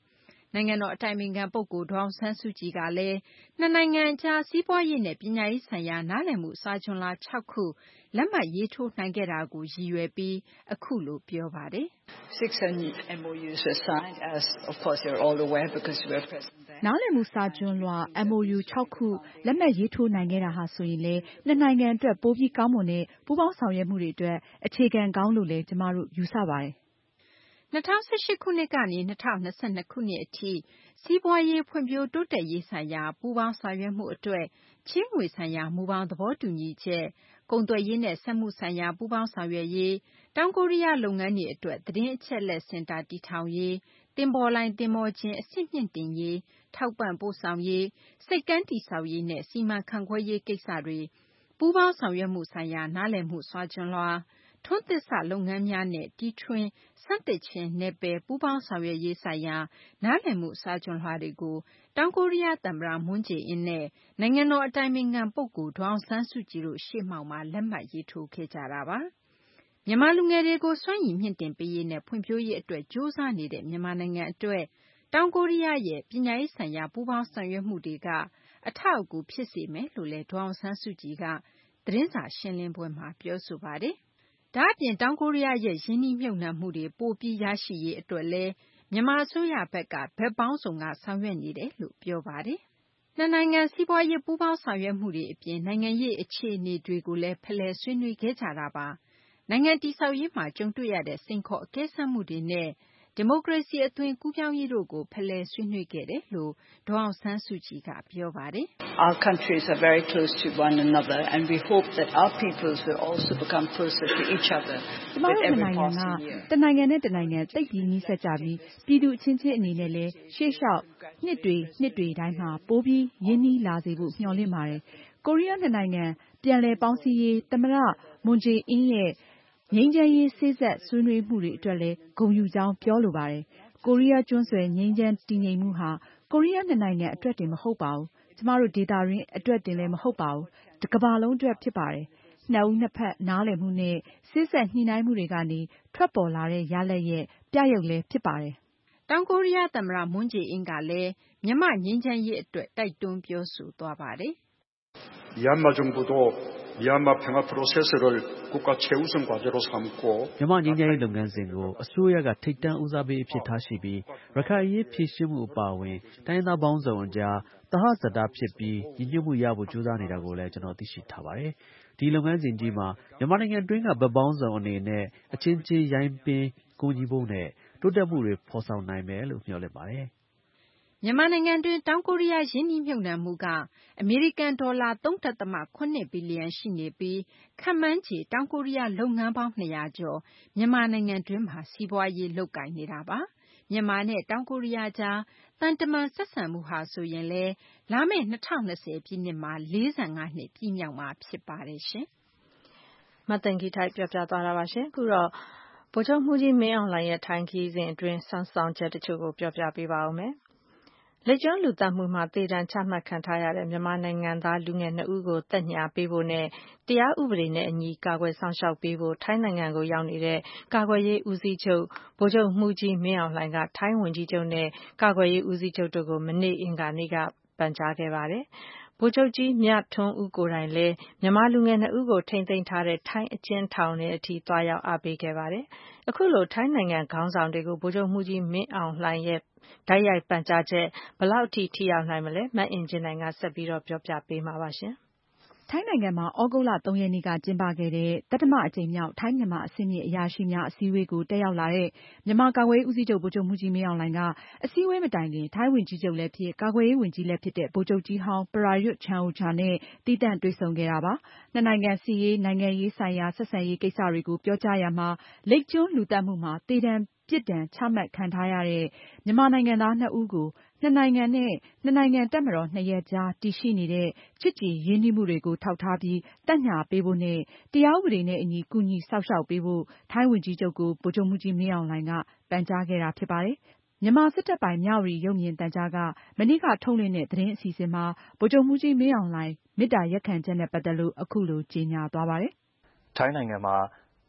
နိုင်ငံတော်အတိုင်ပင်ခံပုဂ္ဂိုလ်ဒေါ်အောင်ဆန်းစုကြည်ကလည်းနှစ်နိုင်ငံအကြားစီးပွားရေးနဲ့ပညာရေးဆိုင်ရာနားလည်မှုစာချွန်လွှာ၆ခုလက်မှတ်ရေးထိုးနိုင်ခဲ့တာကိုရည်ရွယ်ပြီးအခုလိုပြောပါတယ်။ Six M O Us were signed, as of course you're all aware because you were present there. နားလည်မှုစာချွန်လွှာ M O U ၆ခုလက်မှတ်ရေးထိုးနိုင်ခဲ့တာဟာဆိုရင်လည်းနှစ်နိုင်ငံအတွက်ပိုပြီးကောင်းမွန်တဲ့ပူးပေါင်းဆောင်ရွက်မှုတွေအတွက်အခြေခံကောင်းလို့လည်းကျမတို့ယူဆပါတယ်။၂၀၁၈ခုနှစ်ကနေ၂၀၂၂ခုနှစ်အထိစီးပွားရေးဖွံ့ဖြိုးတိုးတက်ရေးဆိုင်ရာပူးပေါင်းဆောင်ရွက်မှုအတွက်ချေးငွေဆိုင်ရာမူဘောင်သဘောတူညီချက်ကုန်သွယ်ရေးနဲ့စက်မှုဆိုင်ရာပူးပေါင်းဆောင်ရွက်ရေးတောင်ကိုရီးယားလုပ်ငန်းတွေအတွက်သတင်းအချက်အလက်စင်တာတည်ထောင်ရေးသင်္ဘောလိုင်းသင်္ဘောကျင်းအဆင့်မြင့်တင်ရေးထောက်ပံ့ပို့ဆောင်ရေးဆိပ်ကမ်းတည်ဆောက်ရေးနဲ့စီမံခန့်ခွဲရေးကိစ္စတွေပူးပေါင်းဆောင်ရွက်မှုဆိုင်ရာနားလည်မှုစာချွန်လွှာထွန်းသစ်စလုပ်ငန်းများနဲ့တီထွင်ဆန်းသစ်ခြင်းနယ်ပယ်ပူးပေါင်းဆောင်ရွက်ရေးဆိုင်ရာနားလည်မှုစာချွန်လွှာတွေကိုတောင်ကိုရီးယားသမ္မတမွန်းဂျေအင်းနဲ့နိုင်ငံတော်အတိုင်ပင်ခံပုဂ္ဂိုလ်ဒေါ်အောင်ဆန်းစုကြည်တို့ရှေ့မှောက်မှာလက်မှတ်ရေးထိုးခဲ့ကြတာပါ။မြန်မာလူငယ်တွေကိုစွမ်းရည်မြှင့်တင်ပေးရေးနဲ့ဖွံ့ဖြိုးရေးအတွက်ကြိုးစားနေတဲ့မြန်မာနိုင်ငံအတွက်တောင်ကိုရီးယားရဲ့ပညာရေးဆိုင်ရာပူးပေါင်းဆောင်ရွက်မှုတွေကအထောက်အကူဖြစ်စေမယ်လို့လည်းဒေါ်အောင်ဆန်းစုကြည်ကသတင်းစာရှင်းလင်းပွဲမှာပြောဆိုပါတယ်။ဒါ့အပြင်တောင်ကိုရီးယားရဲ့ရင်းနှီးမြှုပ်နှံမှုတွေပိုပြီးရရှိရေးအတွက်လည်းမြန်မာအစိုးရဘက်ကဘက်ပေါင်းစုံကဆောင်ရွက်နေတယ်လို့ပြောပါတယ်။နှစ်နိုင်ငံစီးပွားရေးပူးပေါင်းဆောင်ရွက်မှုတွေအပြင်နိုင်ငံရေးအခြေအနေတွေကိုလည်းဖလှယ်ဆွေးနွေးခဲ့ကြတာပါ။နိုင်ငံတည်ဆောက်ရေးမှာကြုံတွေ့ရတဲ့စိန်ခေါ်အကဲစမ်းမှုတွေနဲ့ဒီမိုကရေစီအသွင်ကူးပြောင်းရေးတို့ကိုဖလှယ်ဆွေးနွေးခဲ့တယ်လို့ဒေါ်အောင်ဆန်းစုကြည်ကပြောပါတယ်။ Our countries are very close to one another and we hope that our peoples will also become closer to each other. ကျမတို့နိုင်ငံကတနိုင်ငံနဲ့တနိုင်ငံသိပ်ပြီးနီးစပ်ကြပြီးပြည်သူအချင်းချင်းအနေနဲ့လည်းရှေ့လျှောက်နှစ်တွေနှစ်တွေတိုင်းမှာပိုပြီးရင်းနှီးလာစေဖို့မျှော်လင့်ပါတယ်။ကိုရီးယားနှစ်နိုင်ငံပြန်လည်ပေါင်းစည်းရေးသမ္မတမွန်ဂျေအင်းရဲ့ငြိမ်းချမ်းရေးစေ့စပ်ဆွေးနွေးမှုတွေအတွက်လည်းဂုဏ်ယူကြောင်းပြောလိုပါတယ်။ကိုရီးယားကျွန်းဆွယ်ငြိမ်းချမ်းတည်ငြိမ်မှုဟာကိုရီးယားနှစ်နိုင်ငံအတွက်တင်မဟုတ်ပါဘူး။ကျမတို့ဒေသတွင်းအတွက်တင်လည်းမဟုတ်ပါဘူး။တကမ္ဘာလုံးအတွက်ဖြစ်ပါတယ်။နှစ်ဦးနှစ်ဖက်နားလည်မှုနဲ့စေ့စပ်ညှိနှိုင်းမှုတွေကနေထွက်ပေါ်လာတဲ့ရလဒ်ရဲ့ပြယုဂ်လည်းဖြစ်ပါတယ်။တောင်ကိုရီးယားသမ္မတမွန်းဂျေအင်းကလည်းမြန်မာ့ငြိမ်းချမ်းရေးအတွက်တိုက်တွန်းပြောဆိုသွားပါတယ်။မြန်မာ정부도 미얀마 평화 프로세스를 국가 최우선 과제로 삼고 မြန်မာငြိမ်းချမ်းရေးလုပ်ငန်းစဉ်ကိုအစိုးရကထိပ်တန်းဦးစားပေးအဖြစ်ထားရှိပြီးရခိုင်အရေးဖြေရှင်းမှုအပါအဝင်တိုင်းဒေသပေါင်းစုံအကြားသဟဇာတဖြစ်ပြီးညီညွတ်မှုရဖို့ကြိုးစားနေတာကိုလည်းကျွန်တော်သိရှိထားပါတယ်။ဒီလုပ်ငန်းစဉ်ကြီးမှာမြန်မာနိုင်ငံတွင်းကဗတ်ပေါင်းစုံအနေနဲ့အချင်းချင်းရိုင်းပင်းကူညီဖို့နဲ့တိုးတက်မှုတွေဖော်ဆောင်နိုင်မယ်လို့မျှော်လင့်ပါတယ်။မြန်မာနိုင်ငံတွင်းတောင်ကိုရီးယားရင်းနှီးမြှုပ်နှံမှုကအမေရိကန်ဒေါ်လာ၃.၇ဘီလီယံရှိနေပြီးခန့်မှန်းခြေတောင်ကိုရီးယားလုပ်ငန်းပေါင်း၂၀၀ကျော်မြန်မာနိုင်ငံတွင်းမှာစီးပွားရေးလုပ်ကိုင်နေတာပါ။မြန်မာနဲ့တောင်ကိုရီးယားကြားသံတမန်ဆက်ဆံမှုဟာဆိုရင်လည်းလာမယ့်၂၀၂၀ပြည့်နှစ်မှာ၄၅နှစ်ပြည့်မြောက်မှာဖြစ်ပါတယ်ရှင်။မသိင်္ဂီထိုက်ပြောပြသွားတာပါရှင်။အခုတော့ဗိုလ်ချုပ်မှူးကြီးမင်းအောင်လှိုင်ရဲ့ထိုင်းခရီးစဉ်အတွင်းဆွမ်းဆောင်ချက်တချို့ကိုပြောပြပေးပါဦးမယ်။လိပ်ကျွန်းလူသတ်မှုမှာသေဒဏ်ချမှတ်ခံထားရတဲ့မြန်မာနိုင်ငံသားလူငယ်နှစ်ဦးကိုသက်ညှာပေးဖို့နဲ့တရားဥပဒေနဲ့အညီကာကွယ်စောင့်ရှောက်ပေးဖို့ထိုင်းနိုင်ငံကိုရောက်နေတဲ့ကာကွယ်ရေးဦးစီးချုပ်ဗိုလ်ချုပ်မှူးကြီးမင်းအောင်လှိုင်ကထိုင်းဝန်ကြီးချုပ်နဲ့ကာကွယ်ရေးဦးစီးချုပ်တို့ကိုမနေ့အင်္ဂါနေ့ကပန်ကြားခဲ့ပါတယ်။ဗိုလ်ချုပ်ကြီးမြထွန်းဦးကိုယ်တိုင်လည်းမြန်မာလူငယ်နှစ်ဦးကိုထိန်းသိမ်းထားတဲ့ထိုင်းအကျဉ်းထောင်ထဲအထိသွားရောက်အားပေးခဲ့ပါတယ်။အခုလိုထိုင်းနိုင်ငံခေါင်းဆောင်တွေကိုဗိုလ်ချုပ်မှူးကြီးမင်းအောင်လှိုင်ရဲ့တိုက်ရိုက်ပန်ကြားချက်ဘယ်လောက်ထိထိရောက်နိုင်မလဲမအင်ကြင်းနိုင်ကဆက်ပြီးတော့ပြောပြပေးမှာပါရှင်။ထိုင်းနိုင်ငံမှာဩဂုတ်လသုံးရက်နေ့ကကျင်းပခဲ့တဲ့တတိမအကြိမ်မြောက်ထိုင်းမြန်မာအဆင့်မြင့်အရာရှိများအစည်းအဝေးကိုတက်ရောက်လာတဲ့မြန်မာကာကွယ်ရေးဦးစီးချုပ်ဗိုလ်ချုပ်မှူးကြီးမင်းအောင်လှိုင်ကအစည်းအဝေးမတိုင်ခင်ထိုင်းဝန်ကြီးချုပ်လည်းဖြစ်ကာကွယ်ရေးဝန်ကြီးလည်းဖြစ်တဲ့ဗိုလ်ချုပ်ကြီးဟောင်းပရာရွတ်ချန်အိုချာနဲ့သီးသန့်တွေ့ဆုံခဲ့တာပါ။နှစ်နိုင်ငံစစ်ရေးနိုင်ငံရေးဆိုင်ရာဆက်ဆံရေးကိစ္စတွေကိုပြောကြားရာမှာလိပ်ကျွန်းလူသတ်မှုမှာသေဒဏ်ပြစ်ဒဏ်ချမှတ်ခံထားရတဲ့မြန်မာနိုင်ငံသားနှစ်ဦးကိုနှစ်နိုင်ငံနဲ့နှစ်နိုင်ငံတပ်မတော်နှစ်ရပ်ကြားတည်ရှိနေတဲ့ချစ်ကြည်ရင်းနှီးမှုတွေကိုထောက်ထားပြီးသက်ညှာပေးဖို့နဲ့တရားဥပဒေနဲ့အညီကူညီစောင့်ရှောက်ပေးဖို့ထိုင်းဝန်ကြီးချုပ်ကိုဗိုလ်ချုပ်မှူးကြီးမင်းအောင်လှိုင်ကပန်ကြားခဲ့တာဖြစ်ပါတယ်။မြန်မာစစ်တပ်ပိုင်မြဝတီရုပ်မြင်သံကြားကမနေ့ကထုတ်လွှင့်တဲ့သတင်းအစီအစဉ်မှာဗိုလ်ချုပ်မှူးကြီးမင်းအောင်လှိုင်မေတ္တာရပ်ခံချက်နဲ့ပတ်သက်လို့အခုလိုကြေညာသွားပါတယ်။ထိုင်းနိုင်ငံမှာ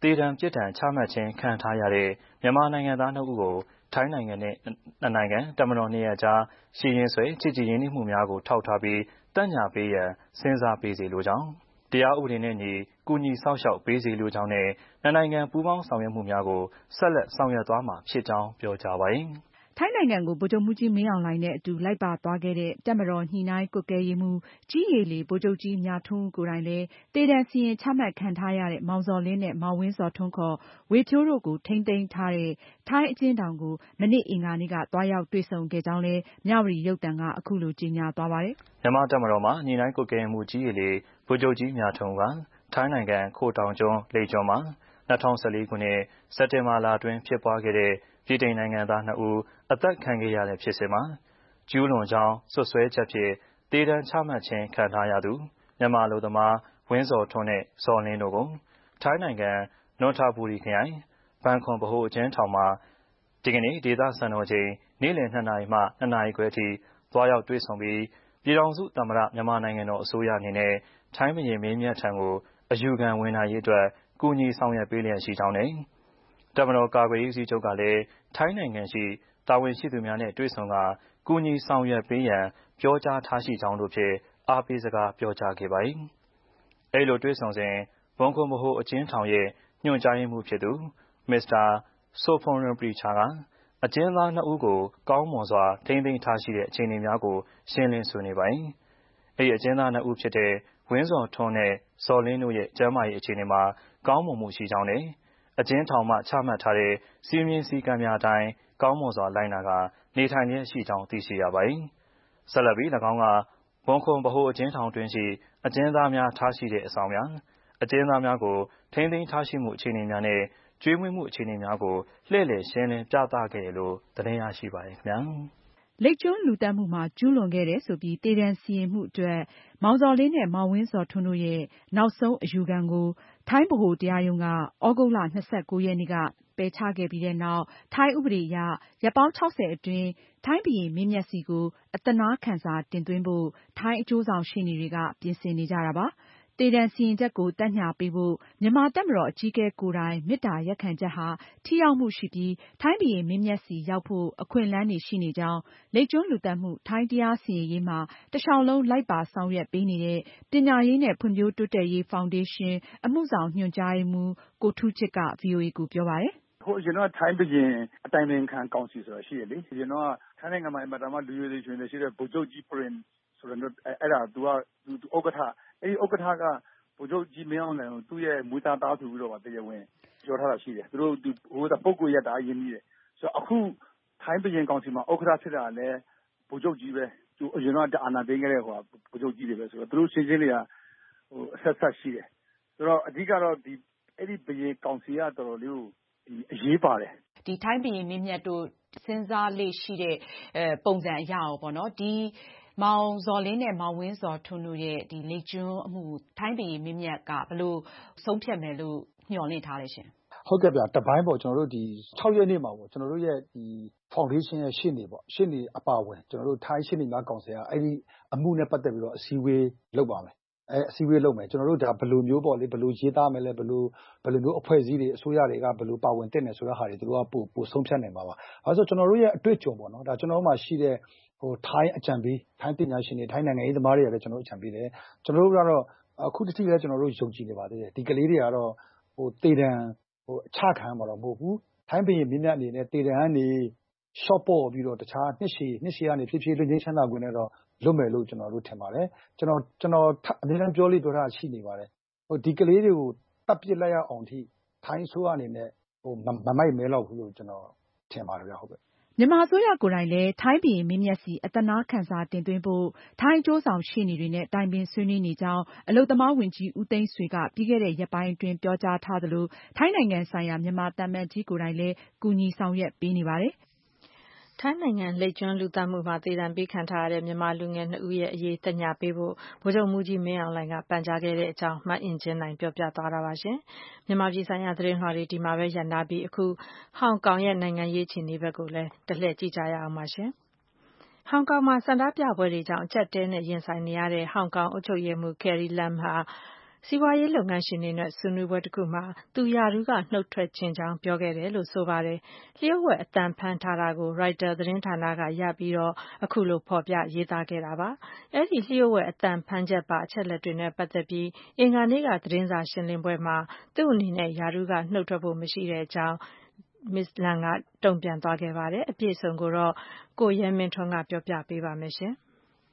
သေဒဏ်ပြစ်ဒဏ်ချမှတ်ခြင်းခံထားရတဲ့မြန်မာနိုင်ငံသားနှစ်ဦးကိုထိုင်းနိုင်ငံနဲ့နှစ်နိုင်ငံတပ်မတော်နှစ်ရပ်ကြားရှင်းရင်းဆွဲချစ်ကြည်ရင်းနှီးမှုများကိုထောက်ထားပြီးတက်ညာပေးရန်စဉ်းစားပေးစေလိုကြောင်းတရားဥပဒေနဲ့ညီကူညီဆောက်ရှောက်ပေးစေလိုကြောင်းနဲ့နှစ်နိုင်ငံပူးပေါင်းဆောင်ရွက်မှုများကိုဆက်လက်ဆောင်ရွက်သွားမှာဖြစ်ကြောင်းပြောကြားပါတယ်။ထိုင်းနိုင်ငံကိုဗိုလ်ချုပ်မှူးကြီးမင်းအောင်လှိုင်နဲ့အတူလိုက်ပါသွားခဲ့တဲ့တပ်မတော်ညှိနှိုင်းကွပ်ကဲရေးမှူးကြီးရေလီဗိုလ်ချုပ်ကြီးမြထွန်းဦးကိုယ်တိုင်လည်းသေဒဏ်စီရင်ချမှတ်ခံထားရတဲ့မောင်ဇော်လင်းနဲ့မောင်ဝင်းဇော်ထွန်းခေါ်ဝေဖြိုးတို့ကိုထိန်းသိမ်းထားတဲ့ထိုင်းအကျဉ်းထောင်ကိုမနေ့အင်္ဂါနေ့ကသွားရောက်တွေ့ဆုံခဲ့ကြောင်းလည်းမြဝတီရုပ်သံကအခုလိုကြေညာသွားပါတယ်။မြန်မာတပ်မတော်မှာညှိနှိုင်းကွပ်ကဲရေးမှူးကြီးရေလီဗိုလ်ချုပ်ကြီးမြထွန်းဦးကထိုင်းနိုင်ငံခိုတောင်ကျွန်းလိပ်ကျွန်းမှာ၂၀၁၄ခုနှစ်စက်တင်ဘာလအတွင်းဖြစ်ပွားခဲ့တဲ့ပြည်ထိုင်နိုင်ငံသားနှစ်ဦးအသက်ခံခဲ့ရတဲ့ဖြစ်စဉ်မှာကျူးလွန်ကြောင်းဆွဆွဲချက်ဖြင့်သေဒဏ်ချမှတ်ခြင်းခံထားရသူမြန်မာလူသမားဝင်းဇော်ထွန်းနဲ့ဇော်လင်းတို့ကိုထိုင်းနိုင်ငံနွန်ထာဘူရီခရိုင်ဘန်ခွန်ဗဟိုအကျဉ်းထောင်မှာဒီကနေ့ဒေသစံတော်ချိန်နေ့လယ်နှစ်နာရီမှနှစ်နာရီခွဲထိသွားရောက်တွေ့ဆုံပြီးပြည်ထောင်စုသမ္မတမြန်မာနိုင်ငံတော်အစိုးရအနေနဲ့ထိုင်းဘုရင်မင်းမြတ်ထံကိုအယူခံဝင်နိုင်ရေးအတွက်ကူညီဆောင်ရွက်ပေးလျက်ရှိကြောင်းနဲ့တပ်မတော်ကာကွယ်ရေးဦးစီးချုပ်ကလည်းထိုင်းနိုင်ငံရှိတာဝန်ရှိသူများနဲ့တွေ့ဆုံကကူညီဆောင်ရွက်ပေးရန်ပြောကြားထားရှိကြောင်းတို့ဖြင့်အားပေးစကားပြောကြားခဲ့ပါတယ်။အဲဒီလိုတွေ့ဆုံစဉ်ဘွန်ခွန်ဗဟိုအကျဉ်းထောင်ရဲ့ညွှန်ကြားရေးမှူးဖြစ်သူမစ္စတာဆိုဖွန်ရွန်ပရီချာကအကျဉ်းသားနှစ်ဦးကိုကောင်းမွန်စွာထိန်းသိမ်းထားရှိတဲ့အခြေအနေများကိုရှင်းလင်းဆွေးနွေးပါတယ်။အဲဒီအကျဉ်းသားနှစ်ဦးဖြစ်တဲ့ဝင်းဇော်ထွန်းနဲ့ဇော်လင်းတို့ရဲ့ကျန်းမာရေးအခြေအနေမှာကောင်းမွန်မှုရှိကြောင်းနဲ့အကျဉ်းထောင်မှချမှတ်ထားတဲ့စီမင်းစည်းကမ်းများအတိုင်းကောင်းမွန်စွာလိုက်နာကနေထိုင်ရရှိကြောင်းသိရှိရပါတယ်။ဆက်လက်ပြီး၎င်းကဘွန်ခွန်ဗဟိုအကျဉ်းထောင်တွင်ရှိအကျဉ်းသားများထားရှိတဲ့အဆောင်များအကျဉ်းသားများကိုထိန်းသိမ်းထားရှိမှုအခြေအနေများနဲ့ကျွေးမွေးမှုအခြေအနေများကိုလှည့်လည်ရှင်းလင်းပြသခဲ့တယ်လို့သတင်းရရှိပါတယ်ခင်ဗျာ။လိပ်ကျွန်းလူသတ်မှုမှာကျူးလွန်ခဲ့တယ်ဆိုပြီးသေဒဏ်စီရင်မှုအတွက်မောင်ဇော်လင်းနဲ့မောင်ဝင်းဇော်ထွန်းတို့ရဲ့နောက်ဆုံးအယူခံကိုထိုင်းဗဟိုတရားရုံးကသြဂုတ်လ၂၉ရက်နေ့ကပယ်ချခဲ့ပြီးတဲ့နောက်ထိုင်းဥပဒေအရရက်ပေါင်း၆၀အတွင်းထိုင်းဘုရင်မင်းမြတ်ဆီကိုအသနားခံစာတင်သွင်းဖို့ထိုင်းအကျိုးဆောင်ရှေ့နေတွေကပြင်ဆင်နေကြတာပါ။သေဒဏ်စီရင်ချက်ကိုသက်ညှာပေးဖို့မြန်မာတပ်မတော်အကြီးအကဲကိုယ်တိုင်မေတ္တာရပ်ခံချက်ဟာထိရောက်မှုရှိပြီးထိုင်းဘုရင်မင်းမြတ်ဆီရောက်ဖို့အခွင့်အလမ်းတွေရှိနေကြောင်းလိပ်ကျွန်းလူသတ်မှုထိုင်းတရားစီရင်ရေးမှာတလျှောက်လုံးလိုက်ပါဆောင်ရွက်ပေးနေတဲ့ပညာရေးနဲ့ဖွံ့ဖြိုးတိုးတက်ရေးဖောင်ဒေးရှင်းအမှုဆောင်ညွှန်ကြားရေးမှူးကိုထူးချစ်က ဗွီအိုအေကိုပြောပါတယ်ဟိုကျွန်တော်ထိုင်းဘုရင်အတိုင်ပင်ခံကောင်စီဆိုတာရှိရလေကျွန်တော်ကထိုင်းနိုင်ငံမှာအမှန်တမ်းလူရွေးတွေရှင်တွေရှိတဲ့ဗိုလ်ချုပ်ကြီးပရင်ဆိုတော့အဲ့ဒါ तू က तू ဥက္ကဋ္ဌအဲ့ဒီဥက္ကဋ္ဌကဗိုလ်ချုပ်ကြီးမင်းအောင်လှိုင်ကိုသူ့ရဲ့မွေးသားသားဆိုပြီးတော့တရားဝင်ပြောထားတာရှိတယ်သူတို့ဟိုပုဂ္ဂိုလ်ရတာရင်းနှီးတယ်ဆိုတော့အခုထိုင်းဘုရင်ကောင်စီမှာဥက္ကဋ္ဌဖြစ်တာလည်းဗိုလ်ချုပ်ကြီးပဲသူအရင်ကအာဏာသိမ်းခဲ့တဲ့ဟိုဗိုလ်ချုပ်ကြီးတွေပဲဆိုတော့သူတို့ရှင်းရှင်းလေးကဟိုအဆက်ဆက်ရှိတယ်ဆိုတော့အဓိကတော့ဒီအဲ့ဒီဘုရင်ကောင်စီကတော်တော်လေးကိုဒီအရေးပါတယ်ဒီထိုင်းဘုရင်မင်းမြတ်တို့စဉ်းစားလေ့ရှိတဲ့ပုံစံအရအောင်ပေါ့နော်ဒီမောင်ဇော်လင်းနဲ့မောင်ဝင်းဇော်ထွန်းတို့ရဲ့ဒီလိပ်ကျွန်းအမှုထိုင်းဘုရင်မင်းမြတ်ကဘယ်လိုဆုံးဖြတ်မယ်လို့ညှော်လင့်ထားလဲရှင်ဟုတ်ကဲ့ဗျာတပိုင်းပေါ့ကျွန်တော်တို့ဒီ၆ရက်နေ့မှာပေါ့ကျွန်တော်တို့ရဲ့ဒီ foundation ရဲ့ရှေ့နေပေါ့ရှေ့နေအပါဝင်ကျွန်တော်တို့ထိုင်းရှေ့နေများကောင်စီကအဲ့ဒီအမှုနဲ့ပတ်သက်ပြီးတော့အစည်းအဝေးလုပ်ပါမယ်အဲအစည်းအဝေးလုပ်မယ်ကျွန်တော်တို့ဒါဘယ်လိုမျိုးပေါ့လေဘယ်လိုရေးသားမယ်လဲဘယ်လိုဘယ်လိုမျိုးအဖွဲ့အစည်းတွေအစိုးရတွေကဘယ်လိုပါဝင်တက်နေဆိုတဲ့ဟာတွေသူတို့ကပို့ပို့ဆုံးဖြတ်နိုင်ပါပါအဲဆိုကျွန်တော်တို့ရဲ့အတွေ့အကြုံပေါ့နော်ဒါကျွန်တော်တို့မှာရှိတဲ့ဟိုထိုင်းအကြံပေးထိုင်းပညာရှင်တွေထိုင်းနိုင်ငံရေးသမားတွေကလည်းကျွန်တော်တို့အကြံပေးတယ်ကျွန်တော်တို့ကတော့အခုတစ်ထိလည်းကျွန်တော်တို့ယုံကြည်နေပါသေးတယ်ဒီကလေးတွေကတော့ဟိုတေတံဟိုအခြခံမှာတော့မဟုတ်ဘူးထိုင်းဘုရင်မင်းမြတ်အနေနဲ့တေတံကနေ short ပေါ်ပြီးတော့တခြားနှစ်ရှည်နှစ်ရှည်ကနေဖြည်းဖြည်းလွတ်ငင်းချမ်းသာခွင့်နဲ့တော့လွတ်မယ်လို့ကျွန်တော်တို့ထင်ပါတယ်ကျွန်တော်ကျွန်တော်အများအားပြောလို့ပြောတာရှိနေပါတယ်ဟိုဒီကလေးတွေကိုတပ်ပစ်လိုက်ရအောင်ထိထိုင်းဆိုးအနေနဲ့ဟိုမမိုက်မဲတော့ဘူးလို့ကျွန်တော်ထင်ပါတယ်ဗျဟုတ်ကဲ့မြန်မာအစိုးရကိုယ်တိုင်လည်းထိုင်းဘုရင်မင်းမြတ်စီအသနားခံစာတင်သွင်းဖို့ထိုင်းအကျိုးဆောင်ရှေ့နေတွေနဲ့တိုင်ပင်ဆွေးနွေးနေကြောင်းအလုပ်သမားဝန်ကြီးဦးသိန်းဆွေကပြီးခဲ့တဲ့ရက်ပိုင်းအတွင်းပြောကြားထားသလိုထိုင်းနိုင်ငံဆိုင်ရာမြန်မာသံအမတ်ကြီးကိုယ်တိုင်လည်းကူညီဆောင်ရွက်ပေးနေပါတယ်။ထိုင်းနိုင်ငံလိပ်ကျွန်းလူသတ်မှုမှာသေဒဏ်ပေးခံထားရတဲ့မြန်မာလူငယ်နှစ်ဦးရဲ့အရေးသက်ညှာပေးဖို့ဗိုလ်ချုပ်မှူးကြီးမင်းအောင်လှိုင်ကပန်ကြားခဲ့တဲ့အကြောင်းမအင်ကြင်းနိုင်ပြောပြသွားတာပါရှင်။မြန်မာပြည်ဆိုင်ရာသတင်းလွှာတွေဒီမှာပဲရပ်နားပြီးအခုဟောင်ကောင်ရဲ့နိုင်ငံရေးအခြေအနေဘက်ကိုလည်းတလှည့်ကြည့်ကြရအောင်ပါရှင်။ဟောင်ကောင်မှာဆန္ဒပြပွဲတွေကြောင့်အကျပ်တဲနဲ့ရင်ဆိုင်နေရတဲ့ဟောင်ကောင်အုပ်ချုပ်ရေးမှူး Carrie Lam ဟာစီးပွားရေးလုပ်ငန်းရှင်တွေနဲ့ဆွေးနွေးပွဲတစ်ခုမှာသူရာထူးကနှုတ်ထွက်ခြင်းကြောင့်ပြောခဲ့တယ်လို့ဆိုပါတယ်။လျှို့ဝှက်အသံဖမ်းထားတာကို Reuters သတင်းဌာနကရပြီးတော့အခုလိုဖော်ပြရေးသားခဲ့တာပါ။အဲဒီလျှို့ဝှက်အသံဖမ်းချက်ပါအချက်လက်တွေနဲ့ပတ်သက်ပြီးအင်္ဂါနေ့ကသတင်းစာရှင်းလင်းပွဲမှာသူ့အနေနဲ့ရာထူးကနှုတ်ထွက်ဖို့မရှိတဲ့အကြောင်းMiz Lam ကတုံ့ပြန်သွားခဲ့ပါတယ်။အပြည့်အစုံကိုတော့ကိုရဲမင်းထွန်းကပြောပြပေးပါမယ်ရှင်။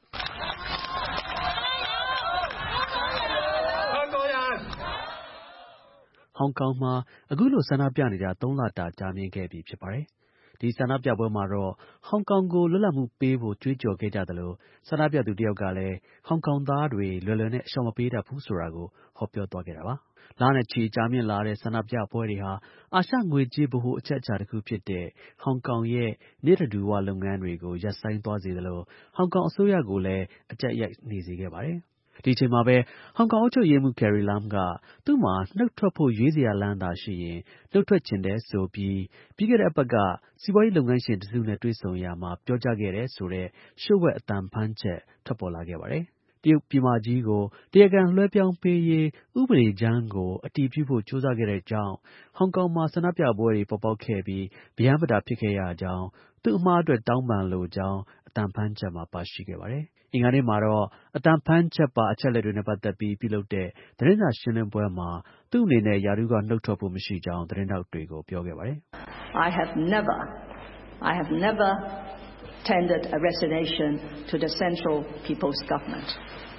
ဟောင်ကောင်မှာအခုလိုဆန္ဒပြနေတာသုံးလတာကြာမြင့်ခဲ့ပြီဖြစ်ပါတယ်။ဒီဆန္ဒပြပွဲမှာတော့ဟောင်ကောင်ကိုလွတ်လပ်မှုပေးဖို့ကြွေးကြော်ခဲ့ကြသလိုဆန္ဒပြသူတစ်ယောက်ကလည်းဟောင်ကောင်သားတွေလွယ်လွယ်နဲ့အရှောင်မပေးတတ်ဘူးဆိုတာကိုဟောပြောသွားခဲ့တာပါ။လနဲ့ချီကြာမြင့်လာတဲ့ဆန္ဒပြပွဲတွေဟာအာရှငွေကြေးဗဟိုအချက်အချာတစ်ခုဖြစ်တဲ့ဟောင်ကောင်ရဲ့နေ့တဓူဝလုပ်ငန်းတွေကိုရပ်ဆိုင်းသွားစေသလိုဟောင်ကောင်အစိုးရကိုလည်းအကျပ်ရိုက်နေစေခဲ့ပါတယ်။ဒီအချိန်မှာပဲဟောင်ကောင်အုပ်ချုပ်ရေးမှူး Carrie Lam ကသူ့မှာနှုတ်ထွက်ဖို့ရွေးစရာလမ်းသာရှိရင်နှုတ်ထွက်ချင်တယ်ဆိုပြီးပြီးခဲ့တဲ့အပတ်ကစီးပွားရေးလုပ်ငန်းရှင်တစ်စုနဲ့တွေ့ဆုံရာမှာပြောကြားခဲ့တယ်ဆိုတဲ့လျှို့ဝှက်အသံဖမ်းချက်ထွက်ပေါ်လာခဲ့ပါတယ်။တရုတ်ပြည်မကြီးကိုတရားခံလွှဲပြောင်းပေးရေးဥပဒေကြမ်းကိုအတည်ပြုဖို့ကြိုးစားခဲ့တဲ့ကြောင့်ဟောင်ကောင်မှာဆန္ဒပြပွဲတွေပေါ်ပေါက်ခဲ့ပြီးဗျမ်းပတာဖြစ်ခဲ့ရကြောင်းသူ့အမှားအတွက်တောင်းပန်လိုကြောင်းအသံဖမ်းချက်မှာပါရှိခဲ့ပါတယ်။အင်္ဂါနေ့မှာတော့အသံဖမ်းချက်ပါအချက်လက်တွေနဲ့ပတ်သက်ပြီးပြုလုပ်တဲ့သတင်းစာရှင်းလင်းပွဲမှာသူ့အနေနဲ့ရာထူးကနှုတ်ထွက်ဖို့မရှိကြောင်းသတင်းထောက်တွေကိုပြောခဲ့ပါတယ်။ I have never I have never tendered a resignation to the Central People's Government.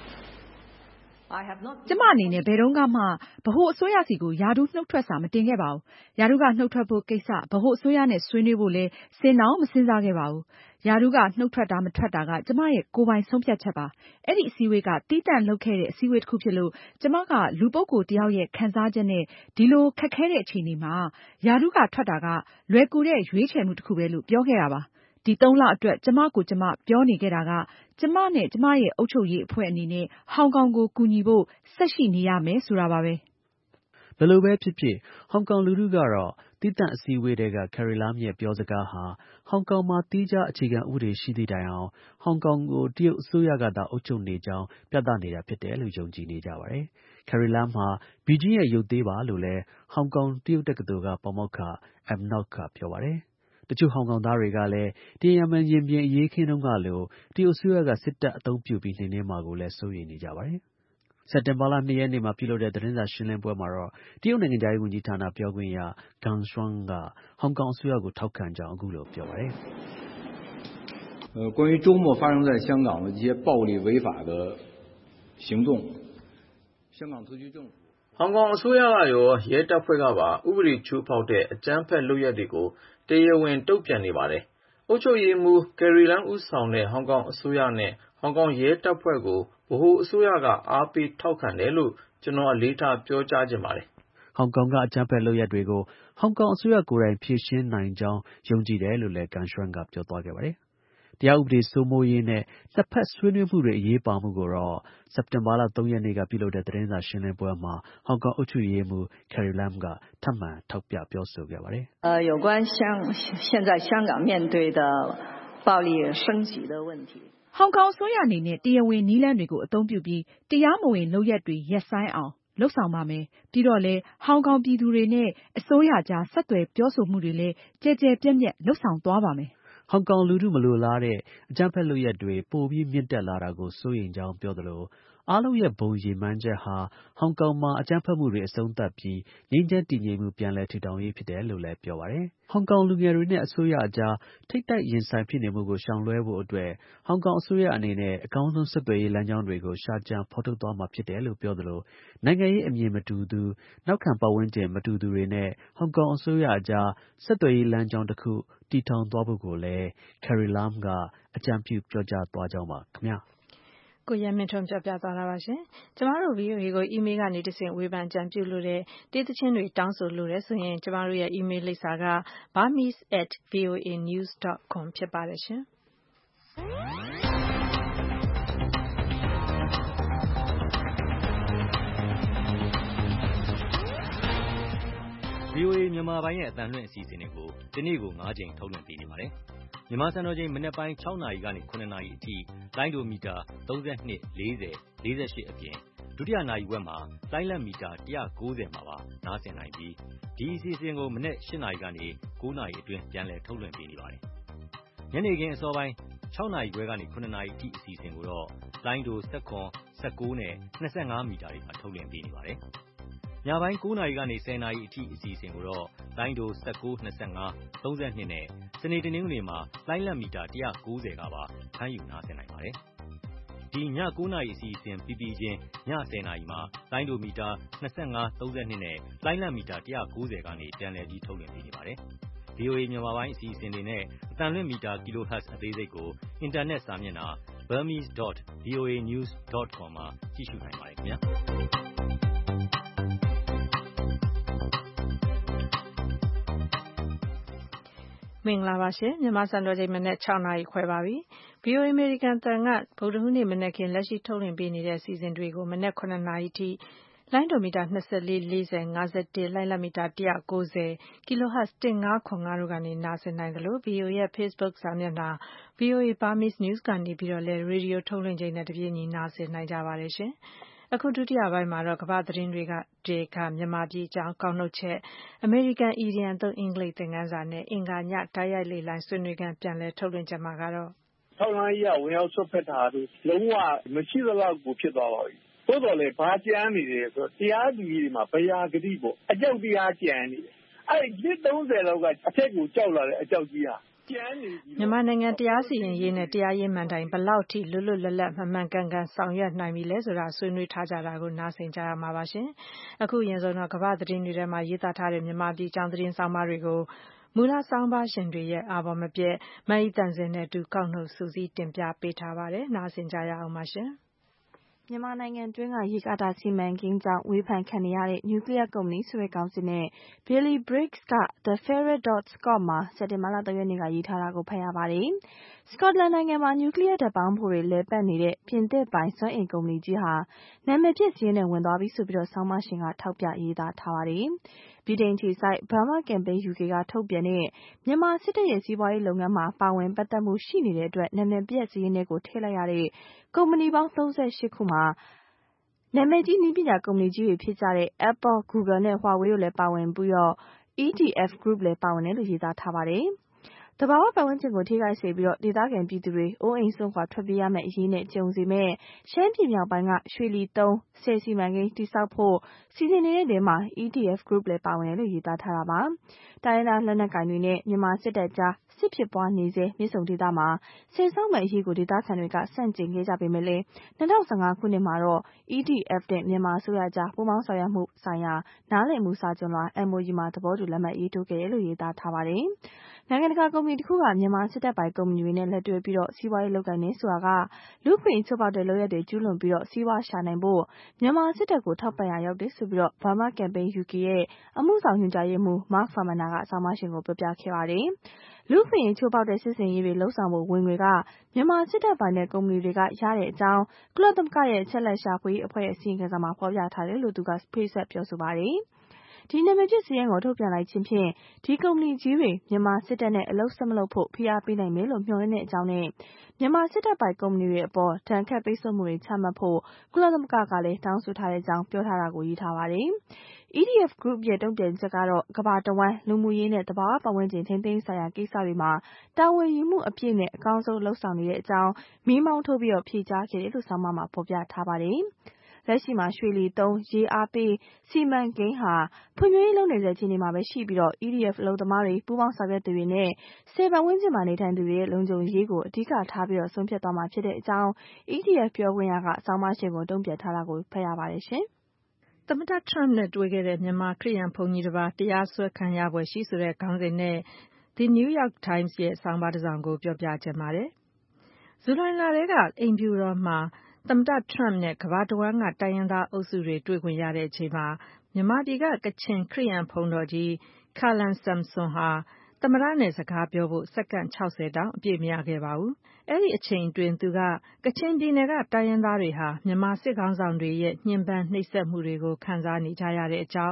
ကျမအနေနဲ့ဘယ်တော့မှဗဟိုအစိုးရစီကိုရာထူးနှုတ်ထွက်စာမတင်ခဲ့ပါဘူး။ရာထူးကနှုတ်ထွက်ဖို့ကိစ္စဗဟိုအစိုးရနဲ့ဆွေးနွေးဖို့လည်းစဉ်းတောင်မစဉ်းစားခဲ့ပါဘူး။ရာထူးကနှုတ်ထွက်တာမထွက်တာကကျမရဲ့ကိုယ်ပိုင်ဆုံးဖြတ်ချက်ပါ။အဲ့ဒီအစည်းအဝေးကတီးတန့်လုပ်ခဲ့တဲ့အစည်းအဝေးတစ်ခုဖြစ်လို့ကျမကလူပုဂ္ဂိုလ်တစ်ယောက်ရဲ့ခံစားချက်နဲ့ဒီလိုခက်ခဲတဲ့အခြေအနေမှာရာထူးကထွက်တာကလွယ်ကူတဲ့ရွေးချယ်မှုတစ်ခုပဲလို့ပြောခဲ့တာပါ။ဒီသုံးလအတွက်ကျမကိုကျမပြောနေခဲ့တာကကျမနဲ့ကျမရဲ့အုပ်ချုပ်ရေးအဖွဲ့အနေနဲ့ဟောင်ကောင်ကိုကူညီဖို့ဆက်ရှိနေရမယ်ဆိုတာပါပဲ။ဘယ်လိုပဲဖြစ်ဖြစ်ဟောင်ကောင်လူထုကတော့တီးတန့်အစည်းအဝေးတွေက Carrie Lam ရဲ့ပြောစကားဟာဟောင်ကောင်မှာသီးခြားအခြေခံဥပဒေရှိသည့်တိုင်အောင်ဟောင်ကောင်ကိုတရုတ်အစိုးရကသာအုပ်ချုပ်နေကြောင်းပြသနေတာဖြစ်တယ်လို့ယုံကြည်နေကြပါတယ်။ Carrie Lam ဟာဘီဂျင်းရဲ့ရုပ်သေးပါလို့လည်းဟောင်ကောင်တရုတ်တက္ကသိုလ်ကပါမောက္ခ Em Nok ကပြောပါတယ်။တချို့ဟောင်ကောင်သားတွေကလည်းတီယန်မန်ရင်ပြင်အရေးခင်းတုန်းကလိုတရုတ်အစိုးရကစစ်တပ်အသုံးပြုပြီးနှိမ်နင်းမှာကိုလည်းစိုးရိမ်နေကြပါတယ်။စက်တင်ဘာလ၂ရက်နေ့မှာပြုလုပ်တဲ့သတင်းစာရှင်းလင်းပွဲမှာတော့တရုတ်နိုင်ငံခြားရေးဝန်ကြီးဌာနပြောခွင့်ရ Geng Shuang ကဟောင်ကောင်အစိုးရကိုထောက်ခံကြောင်းအခုလိုပြောပါတယ်呃，关于周末发生在香港的这些暴力违法的行动，香港特区政府ဟောင်ကောင်အစိုးရကရောရဲတပ်ဖွဲ့ကပါဥပဒေချိုးဖောက်တဲ့အကြမ်းဖက်လုပ်ရပ်တွေကိုတရားဝင်တုံ့ပြန်နေပါတယ်။အုပ်ချုပ်ရေးမှူး Carrie Lam ဦးဆောင်တဲ့ဟောင်ကောင်အစိုးရနဲ့ဟောင်ကောင်ရဲတပ်ဖွဲ့ကိုဗဟိုအစိုးရကအားပေးထောက်ခံတယ်လို့ကျွန်တော်အလေးထားပြောကြားချင်ပါတယ်။ဟောင်ကောင်ကအကြမ်းဖက်လုပ်ရပ်တွေကိုဟောင်ကောင်အစိုးရကိုယ်တိုင်ဖြေရှင်းနိုင်ကြောင်းယုံကြည်တယ်လို့လည်း Geng Shuang ကပြောသွားခဲ့ပါတယ်။တရားဥပဒေစိုးမိုးရေးနဲ့နှစ်ဖက်ဆွေးနွေးမှုတွေအရေးပါမှုကိုတော့စက်တင်ဘာလ၃ရက်နေ့ကပြုလုပ်တဲ့သတင်းစာရှင်းလင်းပွဲမှာဟောင်ကောင်အုပ်ချုပ်ရေးမှူး Carrie Lam ကထပ်မံထောက်ပြပြောဆိုခဲ့ပါတယ်။呃，有关香现在香港面对的暴力升级的问题。 ဟောင်ကောင်အစိုးရအနေနဲ့တရားဝင်နည်းလမ်းတွေကိုအသုံးပြုပြီးတရားမဝင်လုပ်ရပ်တွေရပ်ဆိုင်းအောင်လုပ်ဆောင်ပါမယ်။ပြီးတော့လည်းဟောင်ကောင်ပြည်သူတွေနဲ့အစိုးရကြားဆက်သွယ်ပြောဆိုမှုတွေလည်းကြဲကြဲပြန့်ပြန့်လုပ်ဆောင်သွားပါမယ်။ဟောင်ကောင်လူထုမလိုလားတဲ့အကြမ်းဖက်လုပ်ရပ်တွေပိုပြီးမြင့်တက်လာတာကိုစိုးရိမ်ကြောင်းပြောသလိုအားလုံးရဲ့ဘုံရည်မှန်းချက်ဟာဟောင်ကောင်မှာအကြမ်းဖက်မှုတွေအဆုံးသတ်ပြီးငြိမ်းချမ်းတည်ငြိမ်မှုပြန်လည်ထူထောင်ရေးဖြစ်တယ်လို့လည်းပြောပါတယ်။ဟောင်ကောင်လူငယ်တွေနဲ့အစိုးရအကြားထိပ်တိုက်ရင်ဆိုင်ဖြစ်နေမှုကိုရှောင်လွှဲဖို့အတွက်ဟောင်ကောင်အစိုးရအနေနဲ့အကောင်းဆုံးဆက်သွယ်ရေးလမ်းကြောင်းတွေကိုရှာကြံဖော်ထုတ်သွားမှာဖြစ်တယ်လို့ပြောသလိုနိုင်ငံရေးအမြင်မတူသူနောက်ခံပတ်ဝန်းကျင်မတူသူတွေနဲ့ဟောင်ကောင်အစိုးရအကြားဆက်သွယ်ရေးလမ်းကြောင်းတစ်ခုတည်ထောင်သွားဖို့ကိုလည်း Carrie Lam ကအကြံပြုပြောကြားသွားကြောင်းပါခင်ဗျာ။ကိုရဲမင်းထွန်းပြောပြသွားတာပါရှင်။ကျမတို့ ဗီအိုအေ ကိုအီးမေးလ်ကနေတဆင့်ဝေဖန်ကြံပြုလို့တဲ့တေးသချင်းတွေတောင်းဆိုလို့တဲ့ဆိုရင်ကျမတို့ရဲ့အီးမေးလ်လိပ်စာက burmese at voa news dot com ဖြစ်ပါတယ်ရှင်။ဗွီအိုအေ မြန်မာပိုင်းရဲ့အသံလွှင့်အစီအစဉ်တွေကိုဒီနေ့ကို၅ကြိမ်ထုတ်လွှင့်ပေးနေပါတယ်။မြန်မာစံတော်ချိန်မနက်ပိုင်း၆နာရီကနေ၇နာရီအထိလိုင်းဒိုမီတာ၃၂ ၄၀ ၄၈အပြင်ဒုတိယနာရီဝက်မှာလိုင်းလံမီတာ၁၉၀မှာပါနားဆင်နိုင်ပြီးဒီအစီအစဉ်ကိုမနက်၈နာရီကနေ၉နာရီအတွင်းပြန်လည်ထုတ်လွှင့်ပေးနေပါတယ်။ညနေခင်းအစောပိုင်း၆နာရီခွဲကနေ၇နာရီအထိအစီအစဉ်ကိုတော့လိုင်းဒို၁၇ ၁၉နဲ့၂၅မီတာတွေမှာထုတ်လွှင့်ပေးနေပါတယ်။ညပိုင်း၉နာရီကနေ၁၀နာရီအထိအစီအစဉ်ကိုတော့လိုင်းဒို၁၉ ၂၅ ၃၂နဲ့စနေတနင်္ဂနွေမှာလိုင်းလံမီတာ၁၉၀ကပါဖမ်းယူနားဆင်နိုင်ပါတယ်။ဒီည၉နာရီအစီအစဉ်ပြီးပြီးချင်းည၁၀နာရီမှာလိုင်းဒိုမီတာ၂၅ ၃၂နဲ့လိုင်းလံမီတာ၁၉၀ကနေပြန်လည်ပြီးထုတ်လွှင့်ပေးနေပါတယ်။ ဗွီအိုအေ မြန်မာပိုင်းအစီအစဉ်တွေနဲ့အသံလွှင့်မီတာ kilohertz အသေးစိတ်ကိုအင်တာနက်စာမျက်နှာ burmese dot v o a news dot com မှာကြည့်ရှုနိုင်ပါတယ်ခင်ဗျာ။မင်္ဂလာပါရှင်မြန်မာစံတော်ချိန်မနက်၆နာရီခွဲပါပြီ။ ဗွီအိုအေအမေရိကန်အသံကဗုဒ္ဓဟူးနေ့မနက်ခင်းလက်ရှိထုတ်လွှင့်ပေးနေတဲ့အစီအစဉ်တွေကိုမနက်၇နာရီထိလိုင်းဒိုမီတာ၂၄ ၄၀ ၅၁လိုင်းလံမီတာ၁၉၀ kilohertz ၁၅၇၅တို့ကနေနားဆင်နိုင်သလို ဗွီအိုအေရဲ့ Facebook စာမျက်နှာ ဗွီအိုအေ Burmese News ကနေပြီးတော့လည်းရေဒီယိုထုတ်လွှင့်ချိန်နဲ့တပြေးညီနားဆင်နိုင်ကြပါတယ်ရှင်။အခုဒုတိယပိုင်းမှာတော့ကမ္ဘာသတင်းတွေကတွေကမြန်မာပြည်အကြောင်းကောက်နှုတ်ချက်အမေရိကန်အီဒီယံသုံးအင်္ဂလိပ်သင်ခန်းစာနဲ့အင်္ဂါညတိုက်ရိုက်လေ့လာဆွေးနွေးခန်းပြန်လည်ထုတ်လွှင့်ချက်မှာကတော့ထောက်လှမ်းရေးကဝင်ရောက်ဆွတ်ဖက်တာတို့လုံးဝမရှိသလောက်ကိုဖြစ်သွားပါပြီ။သို့တော်လည်းဘာကြမ်းနေတယ်ဆိုတော့တရားသူကြီးတွေမှာဗျာဂတိပေါ့အကြောက်တရားကြမ်းနေတယ်။အဲ့ဒီနှစ်၃၀လောက်ကအထက်ကိုကြောက်လာတဲ့အကြောက်ကြီးဟာမြန်မာနိုင်ငံတရားစီရင်ရေးနဲ့တရားရေးမှန်တိုင်ဘယ်လောက်ထိလွတ်လွတ်လပ်လပ်မှန်မှန်ကန်ကန်ဆောင်ရွက်နိုင်ပြီလဲဆိုတာဆွေးနွေးထားကြတာကိုနားဆင်ကြရမှာပါရှင်။အခုအရင်ဆုံးတော့ကမ္ဘာသတင်းတွေထဲမှာရေးသားထားတဲ့မြန်မာပြည်အကြောင်းသတင်းဆောင်မတွေကိုမူလဆောင်းပါးရှင်တွေရဲ့အာဘော်မပြည့်မအိတန်စင်နဲ့အတူကောက်နှုတ်စူးစီးတင်ပြပေးထားပါတယ်။နားဆင်ကြရအောင်ပါရှင်။မြန်မာနိုင်ငံတွင်းကရေကာတာစီမံကိန်းကြောင့်ဝေဖန်ခံနေရတဲ့နျူကလ িয়ার ကုမ္ပဏီဆိုတဲ့ခေါင်းစဉ်နဲ့ Billy Briggs က The Ferret. com မှာစက်တင်ဘာလ၃ရက်နေ့ကရေးထားတာကိုဖတ်ရပါတယ်။စကော့တလန်နိုင်ငံမှာနျူကလ িয়ার ဓာတ်ပေါင်းဖိုတွေလည်ပတ်နေတဲ့ပြင်သစ်ပိုင်စွမ်းအင်ကုမ္ပဏီကြီးဟာနာမည်ပျက်စာရင်းနဲ့ဝင်သွားပြီဆိုပြီးဆောင်းပါးရှင်ကထောက်ပြရေးသားထားပါတယ်။ဗြိတိန်အခြေစိုက် Burma Campaign ယူကေ ကထုတ်ပြန်တဲ့မြန်မာစစ်တပ်ရဲ့စီးပွားရေးလုပ်ငန်းမှာပါဝင်ပတ်သက်မှုရှိနေတဲ့အတွက်နာမည်ပျက်စာရင်းထဲကိုထည့်လိုက်ရတဲ့ကုမ္ပဏီပေါင်း၃၈ခုမှာနာမည်ကြီးနည်းပညာကုမ္ပဏီကြီးတွေဖြစ်ကြတဲ့ Apple, Google နဲ့ Huawei တို့လည်းပါဝင်ပြီးတော့ E D F Group လည်းပါဝင်တယ်လို့ရေးသားထားပါတယ်။သဘာဝပတ်ဝန်းကျင်ကိုထိခိုက်စေပြီးဒေသခံပြည်သူတွေအိုးအိမ်စွန့်ခွာထွက်ပြေးရမယ့်အရေးနဲ့ကြုံစေမယ့်ရှမ်းပြည်မြောက်ပိုင်းကရွှေလီသုံးဆည်စီမံကိန်းတည်ဆောက်ဖို့စီစဉ်နေတဲ့နေရာမှာ E D F Group လည်းပါဝင်တယ်လို့ရေးသားထားတာပါ။တိုင်းရင်းသားလက်နက်ကိုင်တွေနဲ့မြန်မာစစ်တပ်ကြားစစ်ဖြစ်ပွားနေစေမြစ်ဆုံဒေသမှာဆည်ဆောက်မယ့်အရေးကိုဒေသခံတွေကဆန့်ကျင်ခဲ့ကြပေမဲ့လည်း၂၀၁၅ခုနှစ်မှာတော့ E D F နဲ့မြန်မာအစိုးရကြားပူးပေါင်းဆောင်ရွက်မှုဆိုင်ရာနားလည်မှုစာချွန်လွှာ M O U မှာသဘောတူလက်မှတ်ရေးထိုးခဲ့တယ်လို့ရေးသားထားပါတယ်။နိုင်ငံတကာကုမ္ပဏီတစ်ခုကမြန်မာစစ်တပ်ပိုင်ကုမ္ပဏီတွေနဲ့လက်တွဲပြီးစီးပွားရေးလုပ်ကိုင်နေဆိုတာကလူ့အခွင့်အရေးချိုးဖောက်တဲ့လုပ်ရပ်တွေကျူးလွန်ပြီးစီးပွားရှာနိုင်ဖို့မြန်မာစစ်တပ်ကိုထောက်ပံ့ရာရောက်တယ်ဆိုပြီး Burma Campaign ယူကေ ရဲ့အမှုဆောင်ညွှန်ကြားရေးမှူး Mark Farmaner ကဆောင်းပါးရှင်ကိုပြောပြခဲ့ပါတယ်။လူ့အခွင့်အရေးချိုးဖောက်တဲ့စစ်ဆင်ရေးတွေလုပ်ဆောင်ဖို့ဝင်ငွေကမြန်မာစစ်တပ်ပိုင်တဲ့ကုမ္ပဏီတွေကရတဲ့အကြောင်းကုလသမဂ္ဂရဲ့အချက်အလက်ရှာဖွေရေးအဖွဲ့ရဲ့အစီရင်ခံစာမှာဖော်ပြထားတယ်လို့သူကဖေးဆက်ပြောဆိုပါတယ်။ဒီနာမည်ပျက်စာရင်းကိုထုတ်ပြန်လိုက်ခြင်းဖြင့်ဒီကုမ္ပဏီကြီးတွေမြန်မာစစ်တပ်နဲ့အလုပ်ဆက်မလုပ်ဖို့ဖိအားပေးနိုင်မယ်လို့မျှော်လင့်တဲ့အကြောင်းနဲ့မြန်မာစစ်တပ်ပိုင်ကုမ္ပဏီတွေအပေါ်ဒဏ်ခတ်ပိတ်ဆို့မှုတွေချမှတ်ဖို့ကုလသမဂ္ဂကလည်းတောင်းဆိုထားတဲ့အကြောင်းပြောထားတာကိုရေးထားပါတယ်။ E D F Group ရဲ့တုံ့ပြန်ချက်ကတော့ကမ္ဘာတဝန်းလူမှုရေးနဲ့သဘာဝပတ်ဝန်းကျင်ထိန်းသိမ်းဆိုင်ရာကိစ္စတွေမှာတာဝန်ယူမှုအပြည့်နဲ့အကောင်းဆုံးလုပ်ဆောင်နေတဲ့အကြောင်းမီးမောင်းထိုးပြီးဖြေကြားခဲ့တယ်လို့ဆောင်းပါးမှာဖော်ပြထားပါတယ်။လက်ရှိမှာရွှေလီသုံးရေအားပေးစီမံကိန်းဟာဖွံ့ဖြိုးရေးလုပ်နေဆဲအခြေအနေမှာပဲရှိပြီး E D F အလုပ်သမားတွေပူးပေါင်းဆောင်ရွက်သူတွေနဲ့ဆည်ပတ်ဝန်းကျင်မှာနေထိုင်သူတွေရဲ့လုံခြုံရေးကိုအဓိကထားပြီးဆုံးဖြတ်သွားမှာဖြစ်တဲ့အကြောင်း E D F ပြောခွင့်ရကဆောင်းပါးရှင်ကိုတုံ့ပြန်ထားတာကိုဖတ်ရပါတယ်ရှင်။သမ္မတ Trump နဲ့တွေ့ခဲ့တဲ့မြန်မာခရစ်ယာန်ဘုန်းကြီးတစ်ပါးတရားစွဲခံရဖွယ်ရှိဆိုတဲ့ခေါင်းစဉ်နဲ့ The New York Times ရဲ့ဆောင်းပါးတစ်စောင်ကိုပြောပြချင်ပါတယ်။ဇူလိုင်လထဲကအိမ်ဖြူတော်မှာသမ္မတ Trump နဲ့ကမ္ဘာတဝန်းကတိုင်းရင်းသားအုပ်စုတွေတွေ့ခွင့်ရတဲ့အချိန်မှာမြန်မာပြည်ကကချင်ခရစ်ယာန်ဘုန်းတော်ကြီး Kalan Samson ဟာသမ္မတနဲ့စကားပြောဖို့စက္ကန့်၆၀တောင်အပြည့်မရခဲ့ပါဘူး။အဲဒီအချိန်အတွင်းသူကကချင်ပြည်နယ်ကတိုင်းရင်းသားတွေဟာမြန်မာစစ်ခေါင်းဆောင်တွေရဲ့ညှဉ်းပန်းနှိပ်စက်မှုတွေကိုခံစားနေကြရတဲ့အကြောင်း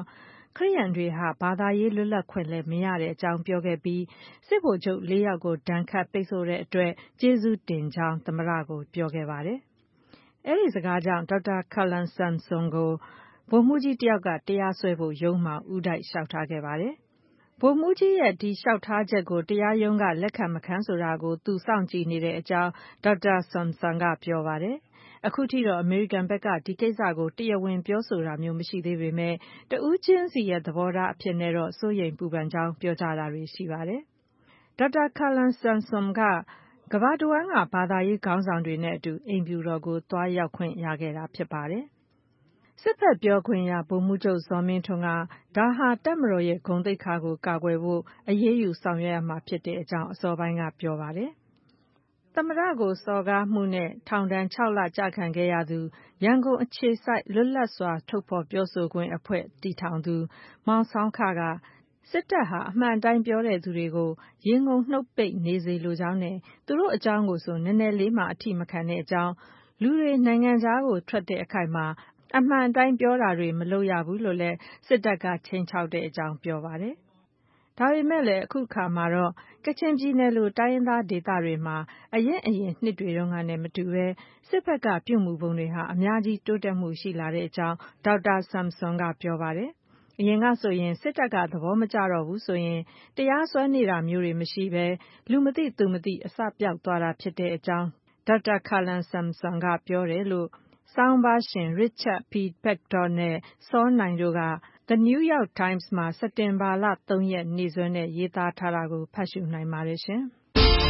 ခရစ်ယာန်တွေဟာဘာသာရေးလွတ်လပ်ခွင့်လည်းမရတဲ့အကြောင်းပြောခဲ့ပြီးစစ်ဗိုလ်ချုပ်လေးယောက်ကိုဒဏ်ခတ်ပိတ်ဆို့တဲ့အတွက်ကျေးဇူးတင်ကြောင်းသမ္မတကိုပြောခဲ့ပါတယ်။အဲဒီစကားကြောင့်ဒေါက်တာ Kalan Samson ကိုဗိုလ်မှူးကြီးတယောက်ကတရားစွဲဖို့ရုံးမှာဦးတိုက်လျှောက်ထားခဲ့ပါတယ်။ဗိုလ်မှူးကြီးရဲ့ဒီလျှောက်ထားချက်ကိုတရားရုံးကလက်ခံမခံဆိုတာကိုသူစောင့်ကြည့်နေတဲ့အကြောင်းဒေါက်တာ Samson ကပြောပါတယ်။အခုထိတော့အမေရိကန်ဘက်ကဒီကိစ္စကိုတရားဝင်ပြောဆိုတာမျိုးမရှိသေးပေမဲ့တဦးချင်းစီရဲ့သဘောထားအဖြစ်နဲ့တော့စိုးရိမ်ပူပန်ကြောင်းပြောကြတာတွေရှိပါတယ်။ဒေါက်တာ Kalan Samson ကကမ္ဘာတဝန်းကဘာသာရေးခေါင်းဆောင်တွေနဲ့အတူအိမ်ဖြူတော်ကိုသွားရောက်ခွင့်ရခဲ့တာဖြစ်ပါတယ်။စစ်ဘက်ပြောခွင့်ရဗိုလ်မှူးချုပ်ဇော်မင်းထွန်းကဒါဟာတပ်မတော်ရဲ့ဂုဏ်သိက္ခာကိုကာကွယ်ဖို့အရေးယူဆောင်ရွက်ရမှာဖြစ်တဲ့အကြောင်းအစောပိုင်းကပြောပါတယ်။သမ္မတကိုစော်ကားမှုနဲ့ထောင်ဒဏ်၆လကျခံခဲ့ရသူရန်ကုန်အခြေစိုက်လွတ်လပ်စွာထုတ်ဖော်ပြောဆိုခွင့်အဖွဲ့တည်ထောင်သူမောင်ဆောင်းခကစစ်တပ်ဟာအမှန်တိုင်းပြောတဲ့သူတွေကိုရင်ငုံနှုတ်ပိတ်နေစေလိုကြောင်းနဲ့သူတို့အကြောင်းကိုဆိုနည်းနည်းလေးမှအထိမခံတဲ့အကြောင်းလူတွေနိုင်ငံသားကိုထွက်တဲ့အခိုက်မှာအမှန်တိုင်းပြောတာတွေမလုပ်ရဘူးလို့လည်းစစ်တပ်ကချိန်ချောက်တဲ့အကြောင်းပြောပါတယ်။ဒါပေမဲ့လည်းအခုခါမှာတော့ကချင်ပြည်နယ်လိုတိုင်းရင်းသားဒေသတွေမှာအရင်အရင်နှစ်တွေတုန်းကနဲ့မတူဘဲစစ်ဘက်ကပြုမှုပုံတွေဟာအများကြီးတိုးတက်မှုရှိလာတဲ့အကြောင်းဒေါက်တာ Samson ကပြောပါတယ်။အရင်ကဆိုရင်စစ်တပ်ကသဘောမကျတော့ဘူးဆိုရင်တရားစွဲနေတာမျိုးတွေမရှိဘဲလူမသိသူမသိအစပြောက်သွားတာဖြစ်တဲ့အကြောင်းဒေါက်တာ Kalan Samson ကပြောတယ်လို့ဆောင်းပါးရှင် Richard P. Paddock နဲ့စောနိုင်တို့က The New York Times မှာစက်တင်ဘာလသုံးရက်နေ့စွဲနဲ့ရေးသားထားတာကိုဖတ်ရှုနိုင်ပါတယ်ရှင်။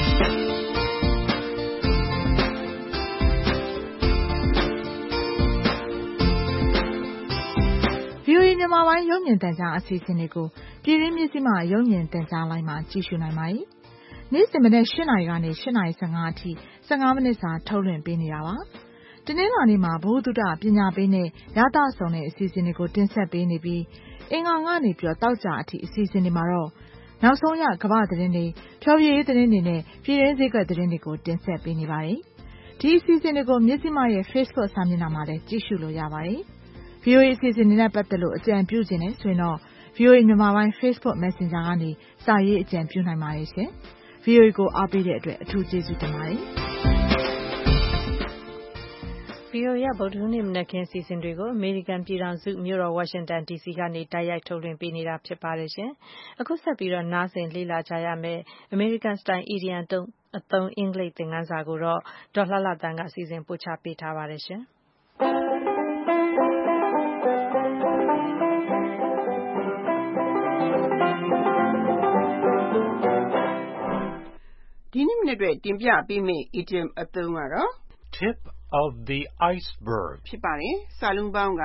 ဗွီအိုအေ မြန်မာပိုင်းရုပ်မြင်သံကြားအစီအစဉ်တွေကိုပြည်တွင်းမြစ်စီမရုပ်မြင်သံကြားလိုင်းမှာကြည့်ရှုနိုင်ပါတယ်။နေ့စဉ်မနက်၈နာရီကနေ၈နာရီ၁၅အထိ၁၅မိနစ်စာထုတ်လွှင့်ပေးနေတာပါ။တနင်္လာနေ့မှာဘုဒ္ဓပညာပေးနဲ့ရသဆောင်တဲ့အစီအစဉ်တွေကိုတင်ဆက်ပေးနေပြီးအင်္ဂါကနေပြီးတော့တောက်ကြအထိအစီအစဉ်တွေမှာတော့နောက်ဆုံးရကမ္ဘာသတင်းတွေဖြောပြရေးသတင်းတွေနဲ့ပြည်တွင်းစည်းကပ်သတင်းတွေကိုတင်ဆက်ပေးနေပါတယ်။ဒီအစီအစဉ်တွေကိုမြစ်စီမရဲ့ Facebook စာမျက်နှာမှာလည်းကြည့်ရှုလို့ရပါတယ်။ ဗွီအိုအေအစီအစဉ်တွေနဲ့ပတ်သက်လို့အကြံပြုခြင်းနဲ့ဆိုရင်တော့ ဗွီအိုအေမြန်မာပိုင်း Facebook Messenger ကနေစာရေးအကြံပြုနိုင်ပါတယ်ရှင်။ ဗွီအိုအေကိုအားပေးတဲ့အတွက်အထူးကျေးဇူးတင်ပါတယ်။ဗွီအိုအေရဲ့ဗုဒ္ဓဟူးနေ့မနက်ခင်းအစီအစဉ်တွေကိုအမေရိကန်ပြည်ထောင်စုမြို့တော်ဝါရှင်တန်ဒီစီကနေတိုက်ရိုက်ထုတ်လွှင့်ပေးနေတာဖြစ်ပါတယ်ရှင်။အခုဆက်ပြီးတော့နားဆင်လေ့လာကြရမယ်အမေရိကန်စတိုင်အီဒီယံအသုံးအင်္ဂလိပ်သင်ခန်းစာကိုတော့ဒေါ်လှလှတန်းကစီစဉ်ပို့ချပေးထားပါတယ်ရှင်။ဒီနေ့မနေ့အတွက်တင်ပြပေးမယ့် idiom အသုံးကတော့ Tip of the iceberg ဖြစ်ပါတယ်။စာလုံးပေါင်းက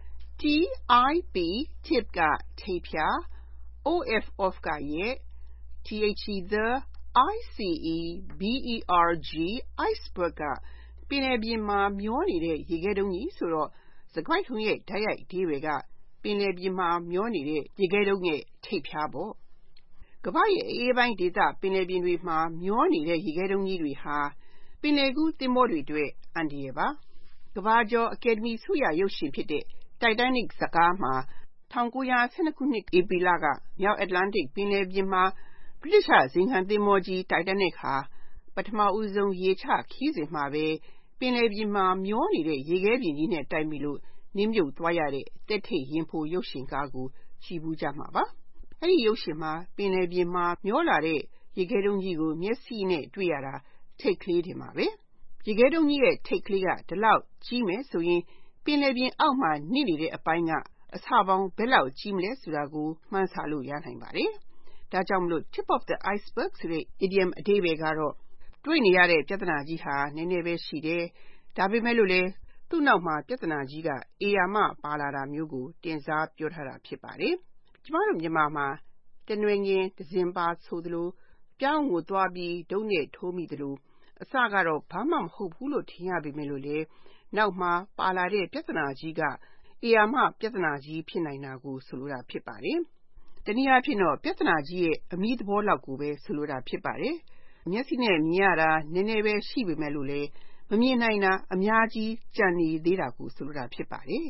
T I P tip ကထိပ်ဖြာ O F off ကရဲ့ The the I C E B E R G iceberg ကပင်လယ်ပြင်မှာမျောနေတဲ့ရေခဲတုံးကြီးဆိုတော့စကားထုံးရဲ့ဓာတ်ရိုက်အဓိပ္ပာယ်ကပင်လယ်ပြင်မှာမျောနေတဲ့ရေခဲတုံးရဲ့ထိပ်ဖြာပေါ့ကမ္ဘာရဲ့အေးပိုင်းဒေသပင်လယ်ပြင်တွေမှာမျောနေတဲ့ရေခဲတုံးကြီးတွေဟာပင်လယ်ကူးသင်္ဘောတွေအတွက်အန္တရာယ်ပါကမ္ဘာကျော်အကယ်ဒမီဆုရရုပ်ရှင်ဖြစ်တဲ့ Titanic ဇာတ်ကားမှာ၁၉၁၂ခုနှစ်ဧပြီလကမြောက်အတ္တလန္တိတ်ပင်လယ်ပြင်မှာဗြိတိသျှဇိမ်ခံသင်္ဘောကြီး Titanic ဟာပထမဦးဆုံးရေချခရီးစဉ်မှာပဲပင်လယ်ပြင်မှာမျောနေတဲ့ရေခဲပြင်ကြီးနဲ့တိုက်မိလို့နစ်မြုပ်သွားရတဲ့တက်ထိတ်ရင်ဖိုရုပ်ရှင်ကားကိုကြည့်ဘူးကြမှာပါအဲ့ဒီရုပ်ရှင်မှာပင်လယ်ပြင်မှာမျောလာတဲ့ရေခဲတုံးကြီးကိုမျက်စိနဲ့တွေ့ရတာထိတ်ကလေးတင်ပါပဲရေခဲတုံးကြီးရဲ့ထိတ်ကလေးကဒီလောက်ကြီးမယ်ဆိုရင်ပင်လယ်ပြင်အောက်မှာနေနေတဲ့အပိုင်းကအဆပေါင်းဘယ်လောက်ကြီးမလဲဆိုတာကိုမှန်းဆလို့ရနိုင်ပါတယ်ဒါကြောင့်မလို့ tip of the iceberg ဆိုတဲ့ idiom အဓိပ္ပာယ်ကတော့တွေ့နေရတဲ့ပြဿနာကြီးဟာနည်းနည်းပဲရှိတယ်ဒါပေမဲ့လို့လေသူ့နောက်မှာပြဿနာကြီးကအေယာမပါလာတာမျိုးကိုတင်စားပြောထားတာဖြစ်ပါတယ်ကျမတို့မြန်မာမှာတနွေငင်တစင်ပါဆိုသလိုပြောင်းကိုသွားပြီးဒုံးနဲ့ထိုးမိသလိုအစကတော့ဘာမှမဟုတ်ဘူးလို့ထင်ရပေမဲ့လို့လေနောက်မှာပါလာတဲ့ပြဿနာကြီးကအေယာမပြဿနာကြီးဖြစ်နိုင်တာကိုဆိုလိုတာဖြစ်ပါတယ်တနည်းအားဖြင့်တော့ပြဿနာကြီးရဲ့အမီးသဘောလောက်ကိုပဲဆိုလိုတာဖြစ်ပါတယ်မျက်စိနဲ့မြင်ရတာနည်းနည်းပဲရှိပေမဲ့လို့လေမမြင်နိုင်တာအများကြီးကြံနေသေးတာကိုဆိုလိုတာဖြစ်ပါတယ်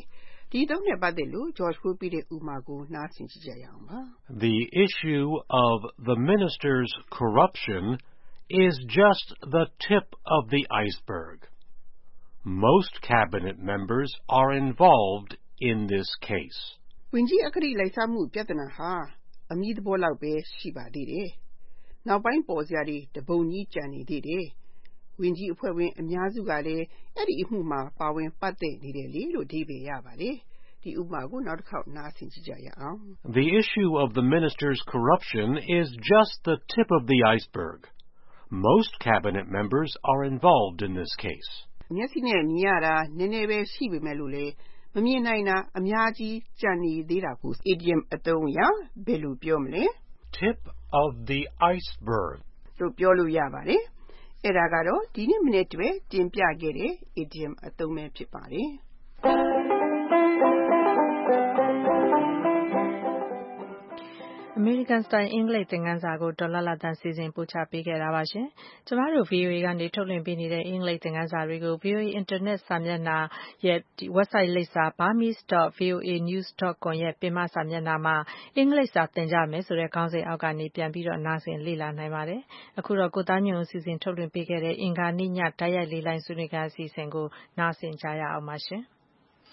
ဒီအသုံးနဲ့ပတ်သက်လို့ George ကိုပေးတဲ့ဥပမာကိုနားဆင်ကြည့်ကြရအောင်ပါ The issue of the minister's corruption is just the tip of the iceberg. Most cabinet members are involved in this case. ဝင်ကြီးအကတိလိုက်စားမှုပြဿနာဟာအမြင့်သဘောလောက်ပဲရှိပါသေးတယ်။နောက်ပိုင်းပေါ်စရာတွေတပုံကြီးကြံနေသေးတယ်။ဝင်ကြီးအဖွဲ့ဝင်အများစုကလည်းအဲ့ဒီအမှုမှာပါဝင်ပတ်သက်နေတယ်လေလို့အဓိပ္ပာယ်ရပါတယ်။ဒီဥပမာကိုနောက်တစ်ခေါက်နားဆင်ကြည့်ကြရအောင် The issue of the minister's corruption is just the tip of the iceberg. Most cabinet members are involved in this case. မျက်စိနဲ့မြင်ရတာနည်းနည်းပဲရှိပေမဲ့လို့လေမမြင်နိုင်တာအများကြီးကြံနေသေးတာကို idiom အသုံးအရဘယ်လိုပြောမလဲ Tip of the iceberg လို့ပြောလို့ရပါတယ်။အဲ့ဒါကတော့ဒီနေ့မနေ့တည်းတင်ပြခဲ့တဲ့ idiom အသုံးပဲဖြစ်ပါတယ်။ American Style အင်္ဂလိပ်သင်ခန်းစာကိုဒေါ်လာလာတန်စီစဉ်ပို့ချပေးခဲ့တာပါရှင်။ကျမတို့ V O A ကနေထုတ်လွှင့်ပေးနေတဲ့အင်္ဂလိပ်သင်ခန်းစာတွေကို V O A Internet စာမျက်နှာရဲ့ website လိပ်စာ burmese dot voa news dot com ရဲ့ပင်မစာမျက်နှာမှာအင်္ဂလိပ်စာသင်ကြမယ်ဆိုတဲ့ခေါင်းစဉ်အောက်ကနေပြန်ပြီးတော့နားဆင်လေ့လာနိုင်ပါတယ်။အခုတော့ကိုသားညွန့်စီစဉ်ထုတ်လွှင့်ပေးခဲ့တဲ့အင်္ဂါနေ့ညတိုက်ရိုက်လေးလိုင်းဆွေးနွေးခန်းအစီအစဉ်ကိုနားဆင်ကြရအောင်ပါရှင်။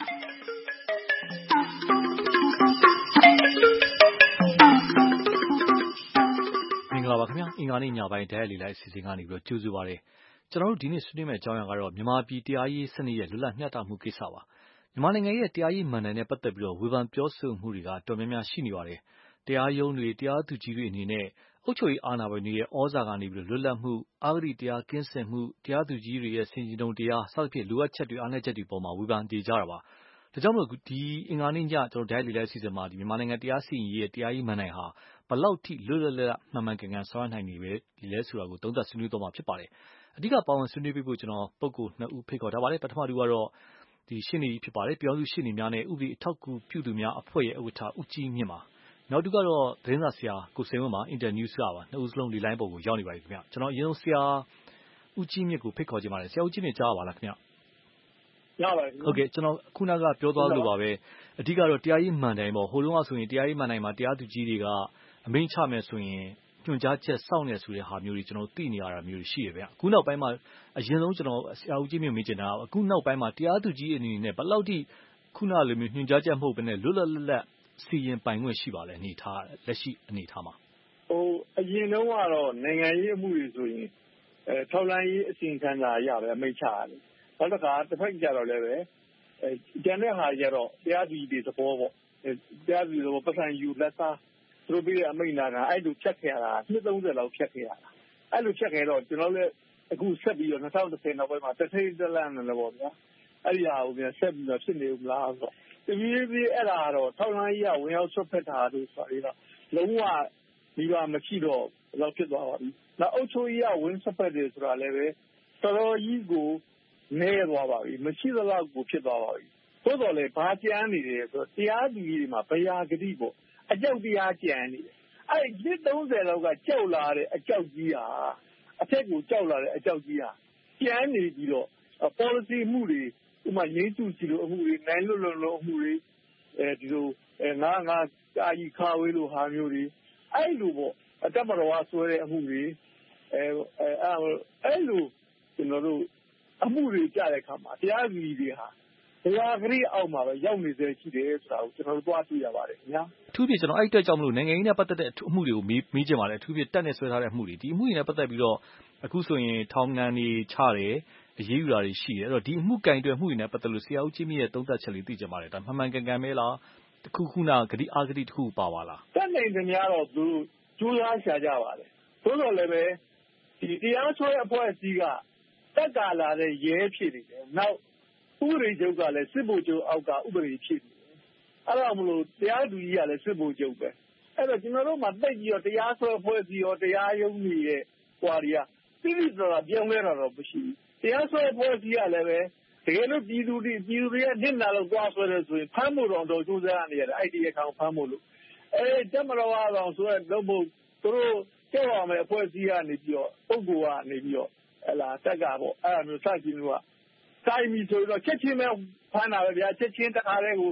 မင်္ဂလာပါခင်ဗျာအင်္ဂါနေ့ညပိုင်းတိုက်ရိုက်လေးလိုက်အစီအစဉ်ကနေပြီးတော့ကြိုဆိုပါရစေကျွန်တော်တို့ဒီနေ့ဆွေးနွေးမယ့်အကြောင်းအရာကတော့မြန်မာပြည်တရားရေးစနစ်ရဲ့လွတ်လပ်မျှတမှုကိစ္စပါမြန်မာနိုင်ငံရဲ့တရားရေးမှန်တယ်နဲ့ပတ်သက်ပြီးတော့ဝေဖန်ပြောဆိုမှုတွေကတော်များများရှိနေပါတယ်တရားရုံးတွေတရားသူကြီးတွေအနေနဲ့အုပ်ချုပ်ရေးအာဏာပိုင်တွေရဲ့ဩဇာကနေပြီးတော့လွတ်လပ်မှုအာဂတိတရားကင်းစင်မှုတရားသူကြီးတွေရဲ့စင်ကြင်တုံတရားစသဖြင့်လိုအပ်ချက်တွေအားနည်းချက်တွေပေါ်မှာဝေဖန်နေကြတာပါဒါကြောင့်မို့ဒီအင်္ဂါနေ့ညကျွန်တော်တိုက်ရိုက်လေးလိုက်အစီအစဉ်မှာဒီမြန်မာနိုင်ငံတရားစီရင်ရေးရဲ့တရားရေးမှန်တယ်ဟာဘလောက်ထိလွတ်လွတ်လပ်လပ်မှန်မှန်ကန်ကန်ဆောင်ရွက်နိုင်နေပဲဒီလဲဆိုတာကိုသုံးသပ်ဆွေးနွေးသွားမှာဖြစ်ပါတယ်အဓိကပါဝင်ဆွေးနွေးပေးဖို့ကျွန်တော်ပုဂ္ဂိုလ်နှစ်ဦးဖိတ်ခေါ်ထားပါတယ်ပထမတူကတော့ဒီရှင်းနေဖြစ်ပါတယ်ပြောင်းစုရှင်းနေများနဲ့ဥပဒေအထောက်အကူပြုသူများအဖွဲ့ရဲ့ဥက္ကဋ္ဌဦးကြီးမြင့်ပါနောက်တူကတော့သတင်းစာဆရာကိုစိန်ဝင်းပါ Internews ကပါနှစ်ဦးစလုံးဒီလိုင်းပုံကိုရောက်နေပါပြီခင်ဗျကျွန်တော်အရင်ဆုံးဆရာဦးကြီးမြင့်ကိုဖိတ်ခေါ်ခြင်းပါတယ်ဆရာဦးကြီးမြင့်ကြားပါလားခင်ဗျရပါတယ်ဟုတ်ကဲ့ကျွန်တော်ခုနကပြောသွားလို့ပါပဲအဓိကတော့တရားရေးမှန်တယ်ပေါ့ဟိုတုန်းကဆိုရင်တရားရေးမှန်တယ်မှာတရားသူကြီးတွေကအမိန့်ချမယ်ဆိုရင်ညွှန်ကြားချက်စောင့်နေဆိုတဲ့ဟာမျိုးတွေကျွန်တော်သိနေရတာမျိုးတွေရှိရဗျအခုနောက်ပိုင်းမှာအရင်ဆုံးကျွန်တော်ဆရာဦးကြီးမြင့်မေးချင်တာအခုနောက်ပိုင်းမှာတရားသူကြီးအနေနဲ့ဘယ်လောက်ထိခုနလိုမျိုးညွှန်ကြားချက်မဟုတ်ဘဲနဲ့လွတ်လပ်လပ်စီရင်ပိုင်ခွင့်ရှိပါလဲအနေထားလက်ရှိအနေထားမှာဟိုအရင်တုန်းကတော့နိုင်ငံရေးအမှုတွေဆိုရင်အဲထောက်လှမ်းရေးအစီအခံစာရပဲအမိန့်ချရတယ်နောက်တစ်ခါတစ်ဖက်ကြတော့လည်းပဲအဲကျန်တဲ့ဟာကြတော့တရားသူကြီးတွေသဘောပေါ့တရားသူကြီးတွေပတ်စံယူလက်စားသူတို့ပြီးတဲ့အမိန့်နာကအဲ့လိုဖြတ်ခဲ့ရတာနှစ်သုံးဆယ်လောက်ဖြတ်ခဲ့ရတာအဲ့လိုဖြတ်ခဲ့တော့ကျွန်တော်လည်းအခုဆက်ပြီးတော့၂၀၁၀နောက်ပိုင်းမှာတစ်ထိပ်တစ်လန့်နဲ့လည်းပေါ့ဗျာအဲ့ဒီဟာကိုပြန်ဆက်ပြီးတော့ဖြစ်နေဦးလားဆိုတော့တပြေးပြေးအဲ့ဒါတော့ထောက်လှမ်းရေးကဝင်ရောက်ဆွတ်ဖက်တာလို့ဆိုပြီးတော့လုံးဝဒီကမရှိတော့လောက်ဖြစ်သွားပါပြီနောက်အုပ်ချုပ်ရေးကဝင်ဆွတ်ဖက်တယ်ဆိုတာလည်းပဲတော်တော်ကြီးကိုနေသွားပါပြီမရှိသလောက်ကိုဖြစ်သွားပါပြီသို့တော်လည်းဘာကြမ်းနေတယ်ဆိုတော့တရားသူကြီးတွေမှာဘယာဂတိပေါ့အကြောက်တရားကြံနေတယ်အဲ့ဒီသုံးဆယ်လောက်ကကြောက်လာတဲ့အကြောက်ကြီးဟာအထက်ကိုကြောက်လာတဲ့အကြောက်ကြီးဟာကြမ်းနေပြီးတော့ policy မှုတွေဥပမာရင်းစုစီလိုအမှုတွေနိုင်လွတ်လွတ်လို့အမှုတွေအဲဒီလိုအဲငါငါကာကြီးခါဝေးလို့ဟာမျိုးတွေအဲ့လိုပေါ့အတက်မတော်ကဆွဲတဲ့အမှုတွေအဲအဲအဲ့လိုကျွန်တော်တို့အမှုတွေကြတဲ့အခါမှာတရားသူကြီးတွေဟာတရားဂရိအောက်မှာပဲရောက်နေသေးရှိတယ်ဆိုတာကိုကျွန်တော်တို့သွားတွေ့ရပါတယ်ခင်ဗျာအထူးဖြင့်ကျွန်တော်အဲ့အတွက်ကြောင့်မလို့နိုင်ငံရေးနဲ့ပတ်သက်တဲ့အမှုတွေကိုမေးချင်ပါတယ်အထူးဖြင့်တက်နေဆွဲထားတဲ့အမှုတွေဒီအမှုတွေနဲ့ပတ်သက်ပြီးတော့အခုဆိုရင်ထောင်ငံတွေချတယ်အရေးယူတာတွေရှိတယ်အဲ့တော့ဒီအမှုကင်တွယ်မှုတွေနဲ့ပတ်သက်လို့ဆရာဦးကြီးမြင့်ရဲ့သုံးသပ်ချက်လေးသိချင်ပါတယ်ဒါမှန်မှန်ကန်ကန်ပဲလားတခုခုနာဂတိအာဂတိတခုပါပါလားတက်နေတယ်များတော့သူကျိုးစားရှာကြပါတယ်သို့တော်လည်းပဲဒီတရားဆွဲအဖွဲ့အစည်းကတက်ကာလာတဲ့ရဲဖြစ်နေတယ်နောက်ဥပဒေချုပ်ကလည်းစစ်ဗိုလ်ချုပ်အောက်ကဥပဒေဖြစ်နေတယ်အဲ့တော့မလို့တရားသူကြီးကလည်းစစ်ဗိုလ်ချုပ်ပဲအဲ့တော့ကျွန်တော်တို့မှတိတ်ပြီးတော့တရားဆွဲအဖွဲ့အစည်းရောတရားရုံးကြီးရဲ့ဟွာတွေကတိတိကျကျပြောင်းလဲတာတော့မရှိဘူးတရားဆွဲအဖွဲ့အစည်းကလည်းပဲတကယ်လို့ပြည်သူတွေပြည်သူတွေရဲ့နှစ်နာလောက်သွားဆွဲတယ်ဆိုရင်ဖမ်းဖို့တော့တော့ကြိုးစားနေရတယ်အဲ့ဒီအကောင်ဖမ်းဖို့လို့အဲတက်မတော်အောင်ဆိုတော့ဘုသူတို့ကြောက်ရမယ်အဖွဲ့အစည်းကနေပြီးတော့ပုဂ္ဂိုလ်ကနေပြီးတော့ဟလာတက်ကပေါ့အဲ့လိုမျိုးစကြည့်လို့ကတိုင်းပြီဆိုတော့ချက်ချင်းပဲဖမ်းတာပဲဗျာချက်ချင်းတခါတည်းကို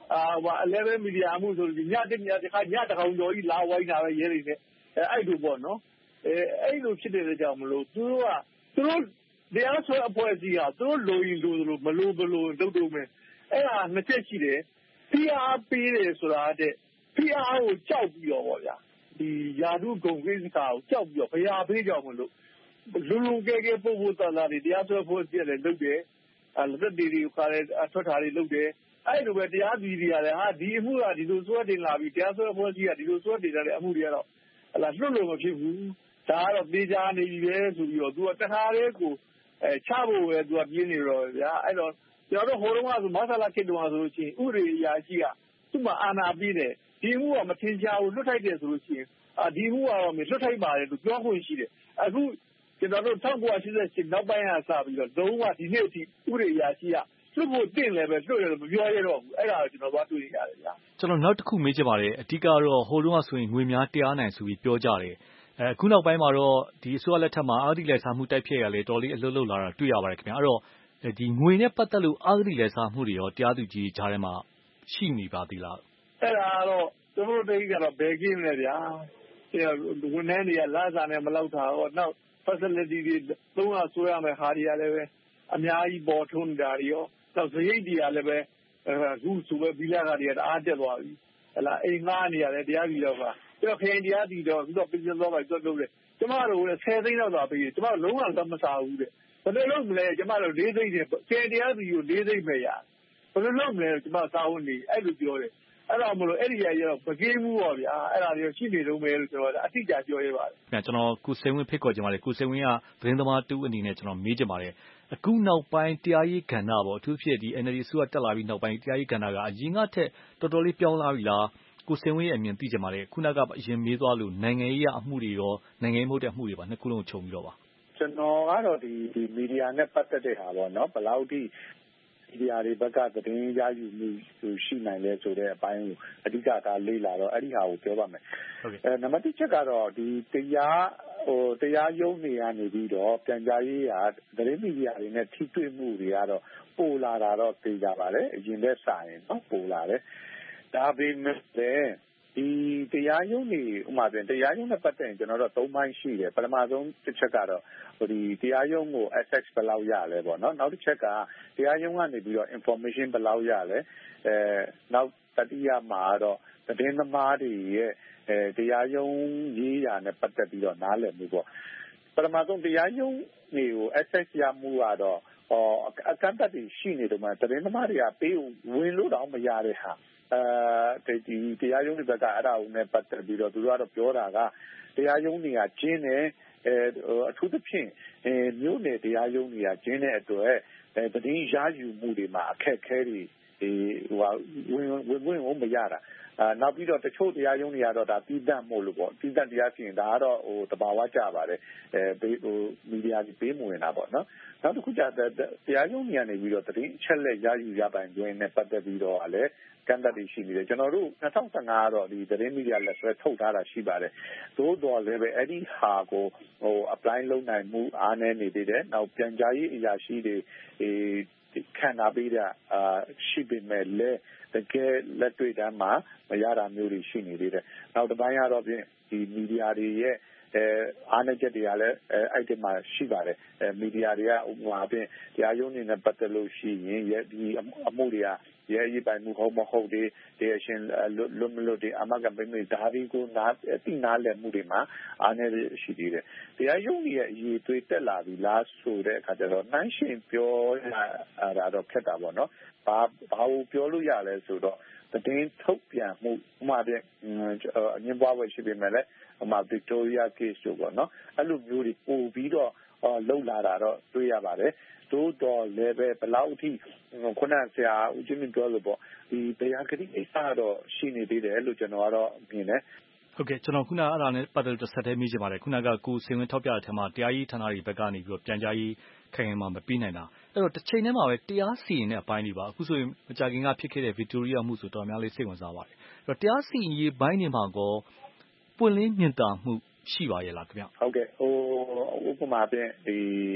အာဟိုအလဲပဲမီဒီယာမှုဆိုလို့ညတစ်ညတစ်ခါညတစ်ကောင်ကျော်ကြီးလာဝိုင်းတာပဲရဲတွေနဲ့အဲအဲ့လိုပေါ့နော်အဲအဲ့လိုဖြစ်တဲ့ကြောင့်မလို့သူတို့ကသူတို့တရားစွဲအဖွဲ့အစည်းကသူတို့လိုရင်လိုလိုမလိုဘလို့လုပ်တော့မယ်အဲ့ဒါနှစ်ချက်ရှိတယ်ဖိအားပေးတယ်ဆိုတာတဲ့ဖိအားကိုကြောက်ပြီးတော့ပေါ့ဗျာဒီယာတုဂုံကိစ္စကိုကြောက်ပြီးတော့ဘရာပေးကြောင်မလို့လူလူကဲကဲပို့ဖို့တလာတွေတရားစွဲဖို့ပြည့်တယ်လုပ်တယ်အဲလက်တွေတွေခါတယ်အထွက်ထားတွေလုပ်တယ်အဲ့လိုပဲတရားသူကြီးတွေကလည်းဟာဒီအမှုကဒီလိုစွဲတင်လာပြီးတရားစွဲဖို့ကြီးကဒီလိုစွဲတင်လာတဲ့အမှုတွေကတော့ဟလာလွတ်လို့မဖြစ်ဘူးဒါကတော့တေချာနေပြီပဲဆိုပြီးတော့သူကတခါတည်းကိုအဲချဖို့ပဲသူကပြင်းနေတော့ဗျာအဲ့တော့ကျွန်တော်တို့ဟိုတုန်းကဆိုမဆလာခေတ္တမှာဆိုလို့ရှိရင်ဥပဒေအရာရှိကသူ့မှာအာဏာပြည့်တယ်ဒီမှုကမထင်ရှားဘူးလွတ်ထိုက်တယ်ဆိုလို့ရှိရင်အာဒီမှုကတော့မလွတ်ထိုက်ပါတယ်လို့ပြောခွင့်ရှိတယ်အခုကျွန်တော်တို့၁၉၈၈နောက်ပိုင်းကစပြီးတော့လုံးဝဒီနေ့အထိဥပဒေအရာရှိကလွတ်ဖို့တင့်လည်းပဲလွတ်တယ်လို့မပြောရတော့ဘူးအဲ့ဒါကိုကျွန်တော်သွားတွေ့ရတယ်ဗျာကျွန်တော်နောက်တစ်ခုမေးချင်ပါတယ်အဓိကတော့ဟိုတုန်းကဆိုရင်ငွေများတရားနိုင်ဆိုပြီးပြောကြတယ်အဲအခုနောက်ပိုင်းမှာတော့ဒီအစိုးရလက်ထက်မှာအာဂတိလိုက်စားမှုတိုက်ဖျက်ရလဲတော်လေးအလွတ်လွတ်လာတာတွေ့ရပါတယ်ခင်ဗျာအဲ့တော့ဒီငွေနဲ့ပတ်သက်လို့အာဂတိလိုက်စားမှုတွေရောတရားသူကြီးကြားထဲမှာရှိနေပါသေးလားအဲ့ဒါတော့သူတို့တိတ်ကတော့ဘယ်ကင်းလဲဗျာဝန်ထမ်းတွေကလာစားနဲ့မလောက်တာဟောနောက် facility တွေသုံးရဆွဲရမယ်ဟာတွေကလည်းပဲအများကြီးပေါ်ထွန်းနေတာတွေရောနောက်စရိတ်တွေကလည်းပဲအခုဆိုပဲဘီလာကတွေကတအားတက်သွားပြီဟလာအိမ်ငှားနေရတယ်တရားပြည်တော့ကပြောခရင်တရားပြည်တော့သူတော့ပြင်သွားပါသွားလို့လေကျမတို့လည်းဆယ်သိန်းလောက်သာပေးတယ်ကျမတို့လုံးဝသမစားဘူးတဲ့ဘယ်လိုလုပ်မလဲကျမတို့လေးသိန်းနဲ့ခရင်တရားပြည်ကိုလေးသိန်းပဲရဘယ်လိုလုပ်မလဲကျမစာဝန်နေအဲ့လိုပြောတယ်အဲ့တော့မလို့အဲ့ဒီရရတော့မကင်းဘူးပေါ့ဗျာအဲ့ဒါတွေရှိနေတော့မယ်လို့ကျွန်တော်အတိအကျပြောရပါတယ်ခင်ဗျာကျွန်တော်ကုစိန်ဝင်းဖိတ်ခေါ်ကြပါလေကုစိန်ဝင်းကသတင်းသမားတူအနေနဲ့ကျွန်တော်မေးကြပါလေအခုနောက်ပိုင်းတရားရေးကဏ္ဍပေါ့အထူးဖြစ်ဒီ N L D အစိုးရတက်လာပြီးနောက်ပိုင်းတရားရေးကဏ္ဍကအရင်ကထက်တော်တော်လေးပြောင်းလာပြီလားကိုစိန်ဝင်းရဲ့အမြင်သိကြပါလေခုနကအရင်မေးသွားလို့နိုင်ငံရေးအမှုတွေရောနိုင်ငံရေးမဟုတ်တဲ့အမှုတွေပါနှစ်ခုလုံးခြုံပြီးတော့ပါကျွန်တော်ကတော့ဒီဒီမီဒီယာနဲ့ပတ်သက်တဲ့ဟာပေါ့နော်ဘယ်လောက်ထိမီဒီယာတွေဘက်ကသတင်းရယူမှုရှိနိုင်လဲဆိုတဲ့အပိုင်းကိုအဓိကကလေ့လာတော့အဲ့ဒီဟာကိုပြောပါမယ်အဲနံပါတ်တစ်ချက်ကတော့ဒီတရားဟိုတရားရုံးတွေကနေပြီးတော့ပြန်ကြားရေးဟာသတင်းမီဒီယာတွေနဲ့ထိတွေ့မှုတွေကတော့ပိုလာတာတော့သိကြပါတယ်အရင်လက်စာရင်နော်ပိုလာတယ်ဒါပေမဲ့ဒီတရားရုံးတွေဥမာပြန်တရားရုံးနဲ့ပတ်သက်ရင်ကျွန်တော်တို့သုံးပိုင်းရှိတယ်ပထမဆုံးတစ်ချက်ကတော့ဟိုဒီတရားရုံးကို access ဘယ်လောက်ရလဲပေါ့နော်နောက်တစ်ချက်ကတရားရုံးကနေပြီးတော့ information ဘယ်လောက်ရလဲအဲနောက်တတိယမှာတော့သတင်းသမားတွေရဲ့အဲတရားရုံးရေးရာနဲ့ပတ်သက်ပြီးတော့နားလည်မှုပေါ့ပထမဆုံးတရားရုံးတွေကို access ရမှုကတော့ဟောအကန့်အသတ်တွေရှိနေတော့မှသတင်းသမားတွေကပေးဝင်လို့တော့မရတဲ့ဟာအဲဒီတရားရုံးတွေဘက်ကအဲ့ဒါကိုနဲ့ပတ်သက်ပြီးတော့သူတို့ကတော့ပြောတာကတရားရုံးတွေကကျင်းတယ်အဲအထူးသဖြင့်အဲမြို့နယ်တရားရုံးတွေကကျင်းတဲ့အတွက်အဲသတင်းရယူမှုတွေမှာအခက်အခဲတွေဒီဟိုဝင်ဝင်ဝင်ဝင်မရတာအာနောက်ပြီးတော့တချို့တရားရုံးတွေကတော့ဒါတီးတန့်မို့လို့ပေါ့တီးတန့်တရားစီရင်ဒါကတော့ဟိုတဘာဝကြပါတယ်အဲဟိုမီဒီယာတွေပေးမဝင်တာပေါ့နော်နောက်တစ်ခုကျတရားရုံးတွေကနေပြီးတော့သတင်းအချက်လက်ရယူရပိုင်တွင်နဲ့ပတ်သက်ပြီးတော့လည်းကန့်သတ်တွေရှိနေတယ်ကျွန်တော်တို့၂၀၁၅ကတော့ဒီသတင်းမီဒီယာလက်ဆွဲထုတ်ထားတာရှိပါတယ်သို့တော်လည်းပဲအဲ့ဒီဟာကိုဟို apply လုပ်နိုင်မှုအားနည်းနေသေးတယ်နောက်ပြန်ကြားရေးအရာရှိတွေဒီခံနာပေးတာအာရှိပေမဲ့လည်းတကယ်လက်တွေ့တမ်းမှာမရတာမျိုးတွေရှိနေသေးတယ်နောက်တစ်ပိုင်းကတော့ဖြင့်ဒီမီဒီယာတွေရဲ့အဲအားနည်းချက်တွေကလည်းအဲအဲ့ဒီမှာရှိပါတယ်အဲမီဒီယာတွေကဥပမာဖြင့်တရားရုံးနေနဲ့ပတ်သက်လို့ရှိရင်ဒီအမှုတွေကရဲရေးပိုင်မှုဟုတ်မဟုတ်ဒီတရားရှင်လွတ်မလွတ်ဒီအမကပိမိဒါဒီကိုနာတိနာလက်မှုတွေမှာအားနည်းရှိသေးတယ်တရားရုံးရဲ့အရေးသွေးတက်လာပြီလားဆိုတဲ့အခါကျတော့နှိုင်းရှင်ပြောရတာတော့ခက်တာပေါ့နော်ဘာဘာကိုပြောလို့ရလဲဆိုတော့သတင်းထုတ်ပြန်မှုဥမာပြအငင်းပွားဝယ်ရှိပေမဲ့လည်းဥမာ Victoria case တို့ပေါ့နော်အဲ့လိုမျိုးတွေပို့ပြီးတော့လှုပ်လာတာတော့တွေ့ရပါတယ်တိုးတော်လည်းပဲဘလောက်အထိခုနဆရာဦးချင်းပြောလို့ပေါ့ဒီတရားကတိအစတော့ရှိနေသေးတယ်လို့ကျွန်တော်ကတော့မြင်တယ်ဟုတ်ကဲ့ကျွန်တော်ခုနအဲ့ဒါနဲ့ပတ်သက်လို့တစ်ဆက်တည်းမေးချင်ပါတယ်ခုနကကိုစင်ဝင်းထောက်ပြတဲ့အထက်မှာတရားရေးဌာနတွေဘက်ကနေပြီးတော့ပြန်ကြားရေးခိုင်ခိုင်မာမပြီးနိုင်တာအဲ့တော့တစ်ချိန်တည်းမှာပဲတရားစီရင်တဲ့အပိုင်းတွေပါအခုဆိုရင်မကြာခင်ကဖြစ်ခဲ့တဲ့ Victoria မှုဆိုတော်များလေးစိတ်ဝင်စားပါတယ်အဲ့တော့တရားစီရင်ရေးဘိုင်းတွေမှာကောပွင့်လင်းမြင်သာမှုရှိပါရဲ့လားခင်ဗျဟုတ်ကဲ့ဟိုဥပမာဖြင့်ဒီ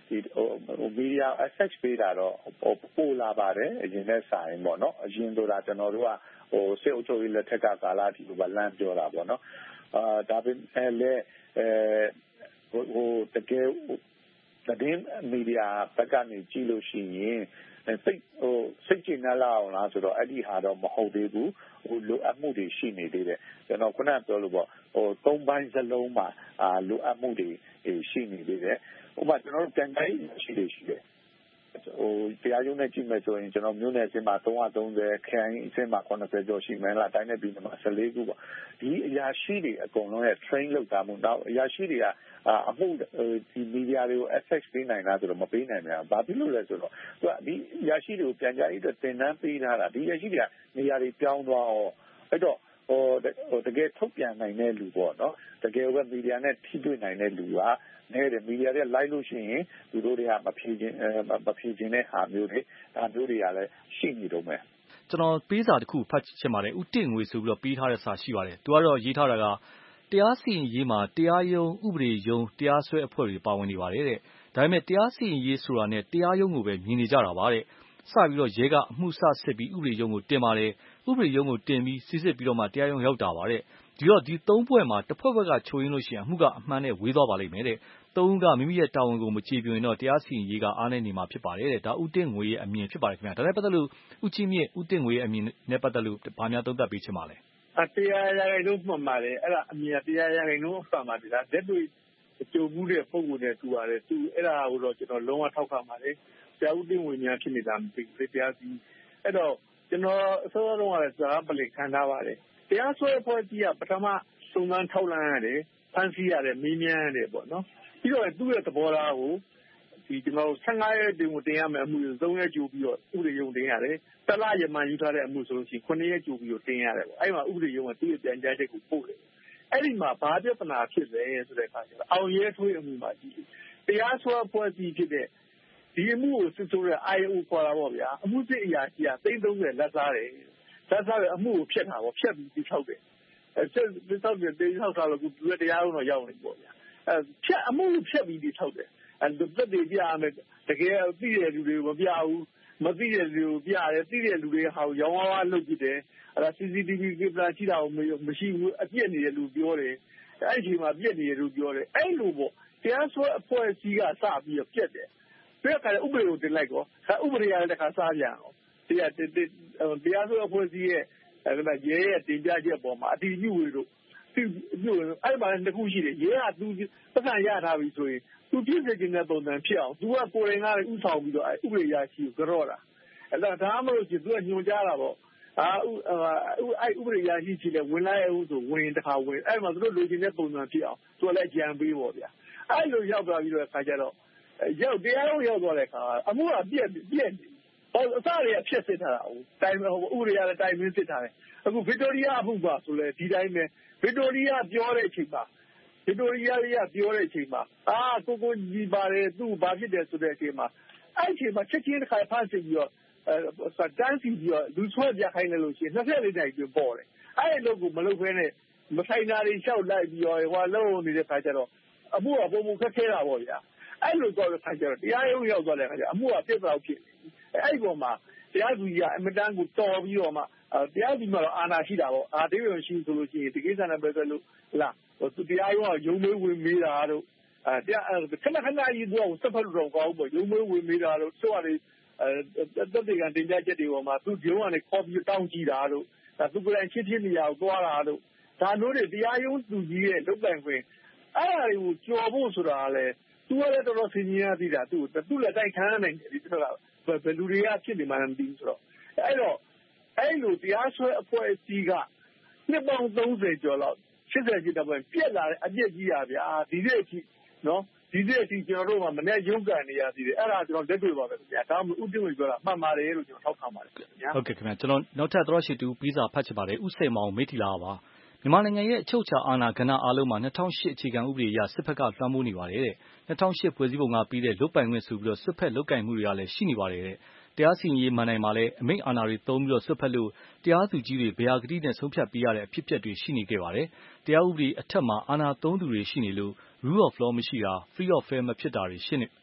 ဒီဟိုမီဒီယာ access ပေးတာတော့ပိုလာပါတယ်အရင်နဲ့ဆိုင်ပေါ့နော်အရင်ဆိုတာကျွန်တော်တို့ကဟိုစစ်အုပ်ချုပ်ရေးလက်ထက်ကကာလအထိကိုဗလန့်ပြောတာပေါ့နော်အာဒါပေမဲ့လည်းအဲဟိုတကယ်သတင်းမီဒီယာဘက်ကနေကြည့်လို့ရှိရင်စိတ်ဟိုစိတ်ကျဉ်းလာအောင်လားဆိုတော့အဲ့ဒီဟာတော့မဟုတ်သေးဘူးဟိုလိုအပ်မှုတွေရှိနေသေးတယ်ကျွန်တော်ခုနပြောလို့ပေါ့ဟိုသုံးပိုင်းစလုံးမှာအာလိုအပ်မှုတွေရှိနေသေးတယ်ဥပမာကျွန်တော်တို့ပြန်တိုင်းရှိနေရှိတယ်ဟိုတရားရုံးနဲ့ကြည့်မယ်ဆိုရင်ကျွန်တော်မြို့နယ်အဆင့်မှာသုံးသုံး၀ခရိုင်အဆင့်မှာခုနှစ်ဆယ်ကျော်ရှိမယ်လားတိုင်းနယ်ပြည်နယ်မှာဆယ်လေးခုပေါ့ဒီအရာရှိတွေအကုန်လုံးရဲ့ train လုပ်တာမို့တော့အရာရှိတွေကအမှုဒီမီဒီယာတွေကို access ပေးနိုင်လားဆိုတော့မပေးနိုင်ဘူး။ဘာဖြစ်လို့လဲဆိုတော့သူကဒီအရာရှိတွေကိုပြန်ကြားရေးအတွက်သင်တန်းပေးထားတာဒီအရာရှိတွေကနေရာတွေပြောင်းသွားအောင်အဲ့တော့ဟိုဟိုတကယ်ထုတ်ပြန်နိုင်တဲ့လူပေါ့နော်တကယ်ပဲမီဒီယာနဲ့ထိတွေ့နိုင်တဲ့လူကနဲ့မီဒီယာတွေလိုက်လို့ရှိရင်သူတို့တွေကမဖြေခြင်းမဖြေခြင်းတဲ့ဟာမျိုးတွေဒါမျိုးတွေကလည်းရှိနေတော့မယ်ကျွန်တော်ပေးစာတစ်ခုဖတ်ချင်ပါတယ်ဦးတင့်ငွေဆိုပြီးတော့ပေးထားတဲ့စာရှိပါတယ်သူကတော့ရေးထားတာကတရားစီရင်ရေးမှာတရားရုံးဥပဒေရုံးတရားစွဲအဖွဲ့တွေပါဝင်နေပါတယ်တဲ့ဒါပေမဲ့တရားစီရင်ရေးဆိုတာနဲ့တရားရုံးကိုပဲမြင်နေကြတာပါတဲ့စပြီးတော့ရဲကအမှုစစစ်ပြီးဥပဒေရုံးကိုတင်ပါတယ်ဥပဒေရုံးကိုတင်ပြီးစစ်စစ်ပြီးတော့မှတရားရုံးရောက်တာပါတဲ့ဒီတော့ဒီသုံးဖွဲ့မှာတစ်ဖွဲ့ဘက်ကချိုးရင်းလို့ရှိရင်အမှုကအမှန်နဲ့ဝေးသွားပါလိမ့်မယ်တဲ့သုံးကမိမိရဲ့တာဝန်ကိုမကျေပြွင်တော့တရားစီရင်ရေးကအားနည်းနေမှာဖြစ်ပါတယ်တဲ့ဒါဦးတင့်ငွေရဲ့အမြင်ဖြစ်ပါတယ်ခင်ဗျာဒါနဲ့ပတ်သက်လို့ဦးကြီးမြင့်ဦးတင့်ငွေရဲ့အမြင်နဲ့ပတ်သက်လို့ဘာများသုံးသပ်ပေးချင်ပါလဲအတရားရဂိုင်တို့မှန်ပါတယ်အဲ့ဒါအမြင်တရားရဂိုင်တို့မှန်ပါတယ်ဒါလက်တွေ့ကြုံမှုတဲ့ပုံကိုယ်နဲ့တူပါတယ်သူအဲ့ဒါကိုတော့ကျွန်တော်လုံးဝထောက်ခံပါတယ်ဆရာဦးတင့်ငွေများဖြစ်နေတာမသိဘူးတရားစီအဲ့တော့ကျွန်တော်အစောဆုံးကလည်းစကားပလင်ခံထားပါတယ်တရားစွဲဖွဲ့ကြီးကပထမစုံစမ်းထောက်လှမ်းရတယ်ဖန်ဆီးရတယ်မေးမြန်းရတယ်ပေါ့နော်ပြီးတော့သူ့ရဲ့သဘောထားကိုဒီကျွန်တော်ဆယ်ငါးရက်တင်ကိုတင်ရမယ်အမှုသုံးရက်ကြိုပြီးတော့ဥပဒေရုံးတင်ရတယ်တလရမှန်ယူထားတဲ့အမှုဆိုလို့ရှိရင်ခုနှစ်ရက်ကြိုပြီးတော့တင်ရတယ်ပေါ့အဲ့မှာဥပဒေရုံးကသူ့ရဲ့ပြန်ကြားချက်ကိုပို့တယ်အဲ့ဒီမှာဘာပြဿနာဖြစ်လဲဆိုတဲ့အခါကျတော့အောင်ရဲထွေးအမှုမှာကြည့်တရားစွဲဖွဲ့ကြီးဖြစ်တဲ့ဒီအမှုကိုစစ်ဆိုးတဲ့ I O ခေါ်တာပေါ့ဗျာအမှုစစ်အရာကြီးကသိန်းသုံးဆယ်လက်စားတယ်လက်စားတဲ့အမှုကိုဖျက်တာပေါ့ဖျက်ပြီးတိထောက်တယ်အဲစစ်တိထောက်တယ်တိထောက်တာလို့သူကတရားရုံးတော့ရောက်နေပေါ့ဗျာအဲဖျက်အမှုကိုဖျက်ပြီးတိထောက်တယ်အဲသက်တွေပြရမယ်တကယ်သိတဲ့လူတွေမပြဘူးမသိတဲ့လူတွေပြတယ်သိတဲ့လူတွေဟာရောင်းဝါးလုပ်ကြည့်တယ်အဲဒါ C C T V ကင်မရာရှိတာကိုမရှိဘူးအပြစ်နေတယ်လူပြောတယ်အဲ့ဒီမှာပြစ်နေတယ်လူပြောတယ်အဲ့လိုပေါ့တရားစွဲအဖွဲ့အစည်းကစပြီးတော့ပြက်တယ်ပြက်ကလည်းဥပဒေကိုတင်လိုက်တော့ဥပဒေရတဲ့တခါစားပြန်အောင်တရားတရားစွဲအဖွဲ့အစည်းရဲ့အဲ့ဒါရဲရဲ့တင်ပြချက်ပေါ်မှာအတီးညွှေတို့သူညွှေအဲ့မှာလည်းတစ်ခုရှိတယ်ရဲကသူပတ်စံရထားပြီဆိုရင်သူပြည့်စုံတဲ့ပုံစံဖြစ်အောင်သူကကိုယ်တိုင်ကလည်းဥဆောင်ပြီးတော့ဥပဒေရရှိကိုကြော့တာအဲ့ဒါဒါမှမဟုတ်သူကညွှန်ကြားတာပေါ့အာအဲ့ဥပဒေရရှိချင်တယ်ဝင်လိုက်အောင်ဆိုဝင်တခါဝင်အဲ့မှာသူတို့လိုချင်တဲ့ပုံစံဖြစ်အောင်သူကလည်းကြံပေးပေါ့ဗျာအဲ့လိုရောက်သွားပြီးတော့ခါကြတော့ရောက်တရားရုံးရောက်သွားတဲ့အခါအမှုကပြက်ပြက်ဟိုအစတွေအဖြစ်စစ်ထားတာဟိုတိုင်ဟိုဥပဒေရတဲ့တိုင်မင်းစစ်ထားတယ်အခုဗစ်တိုးရီးယားအမှုပါဆိုလဲဒီတိုင်းပဲဗစ်တိုးရီးယားပြောတဲ့အချိန်မှာဗစ်တိုးရီးယားကြီးကပြောတဲ့အချိန်မှာအာကိုကိုကြီးပါတယ်သူ့ဘာဖြစ်တယ်ဆိုတဲ့အချိန်မှာအဲ့အချိန်မှာချက်ချင်းတစ်ခါဖမ်းစစ်ပြီးတော့အဲတန်းစီပြီးတော့လူဆွဲပြခိုင်းတယ်လို့ရှိရင်နှစ်ဆက်လေးတိုင်ပြပေါ်တယ်အဲ့ဒီလိုကိုမလုပ်ဘဲနဲ့မဆိုင်တာတွေလျှောက်လိုက်ပြီးတော့ဟိုလုံးနေတဲ့ခါကျတော့အမှုကပုံပုံခက်ခဲတာပေါ့ဗျာအဲ့လိုတော့ခါကျတော့တရားရုံးရောက်သွားတဲ့ခါကျအမှုကပြစ်သွားဖြစ်အဲ့ဒီပေါ်မှာတရားသူကြီးကအမတန်းကိုတော်ပြီးတော့မှတရားသူကြီးကတော့အာဏာရှိတာပေါ့အာတိရရှိဆိုလို့ရှိရင်ဒီကိစ္စနဲ့ပဲဆိုလို့လားဟိုတရားရုံးကရုံးမေးဝင်မေးတာတို့အဲတရားခဏခဏကြီးတော့စက်ဖက်လို့တော့ကောင်းပေါ့ရုံးမေးဝင်မေးတာတို့ဆိုရတယ်အဲတက်တေကတင်ကြချက်တွေပေါ်မှာသူရုံးကနေခေါ်ပြီးတောင်းကြည့်တာတို့သူကလည်းချင်းချင်းနေရာကိုသွားတာတို့ဒါမျိုးတွေတရားရုံးသူကြီးရဲ့လုတ်ပိုင်ခွင့်အဲ့ဒါတွေကိုကြော်ဖို့ဆိုတာလည်းသူကလည်းတော်တော်ဆင်ញင်ရသေးတာသူသူလည်းတိုက်ခန်းနိုင်တယ်ဒီတော့ဘယ်လူတွေကဖြစ်နေမှန်းမသိဘူးဆိုတော့အဲ့တော့အဲ့လိုတရားစွဲအဖွဲ့အစည်းကနှစ်ပေါင်းသုံးဆယ်ကျော်လောက်ရှစ်ဆယ်ကျော်တော့ပြက်လာတဲ့အပြစ်ကြီးရဗျာဒီနေ့အထိနော်ဒီနေ့အထိကျွန်တော်တို့ကမနေ့ရုံးကန်နေရသေးတယ်အဲ့ဒါကျွန်တော်လက်တွေ့ပါပဲခင်ဗျာဒါမှမဟုတ်ဥတည်ဝင်ပြောတာမှန်ပါတယ်လို့ကျွန်တော်ထောက်ခံပါတယ်ခင်ဗျာဟုတ်ကဲ့ခင်ဗျာကျွန်တော်နောက်ထပ်သောရှိတူပြီးစာဖတ်ချင်ပါတယ်ဥစိန်မောင်မိထီလာပါမြန်မာနိုင်ငံရဲ့အချုပ်အခြာအာဏာကဏ္ဍအားလုံးမှာ၂၀၀၈အခြေခံဥပဒေအရစစ်ဘက်ကလွှမ်းမိုးနေပါတယ်တဲ့၂၀၀၈ဖွဲ့စည်းပုံကပြီးတဲ့လုတ်ပိုင်ခွင့်ဆိုပြီးတော့စစ်ဘက်လုတ်ကင်မှုတွေကလည်းရှိနေပါတယ်တဲ့တရားစီရင်ရေးမှန်နိုင်မှာလဲအမိန့်အာဏာတွေသုံးပြီးတော့စစ်ဘက်လို့တရားသူကြီးတွေဗရာဂတိနဲ့ဆုံးဖြတ်ပေးရတဲ့အဖြစ်အပျက်တွေရှိနေခဲ့ပါတယ်တရားဥပဒေအထက်မှာအာဏာသုံးသူတွေရှိနေလို့ rule of law မရှိတာ free of fair မဖြစ်တာတွေရှိနေ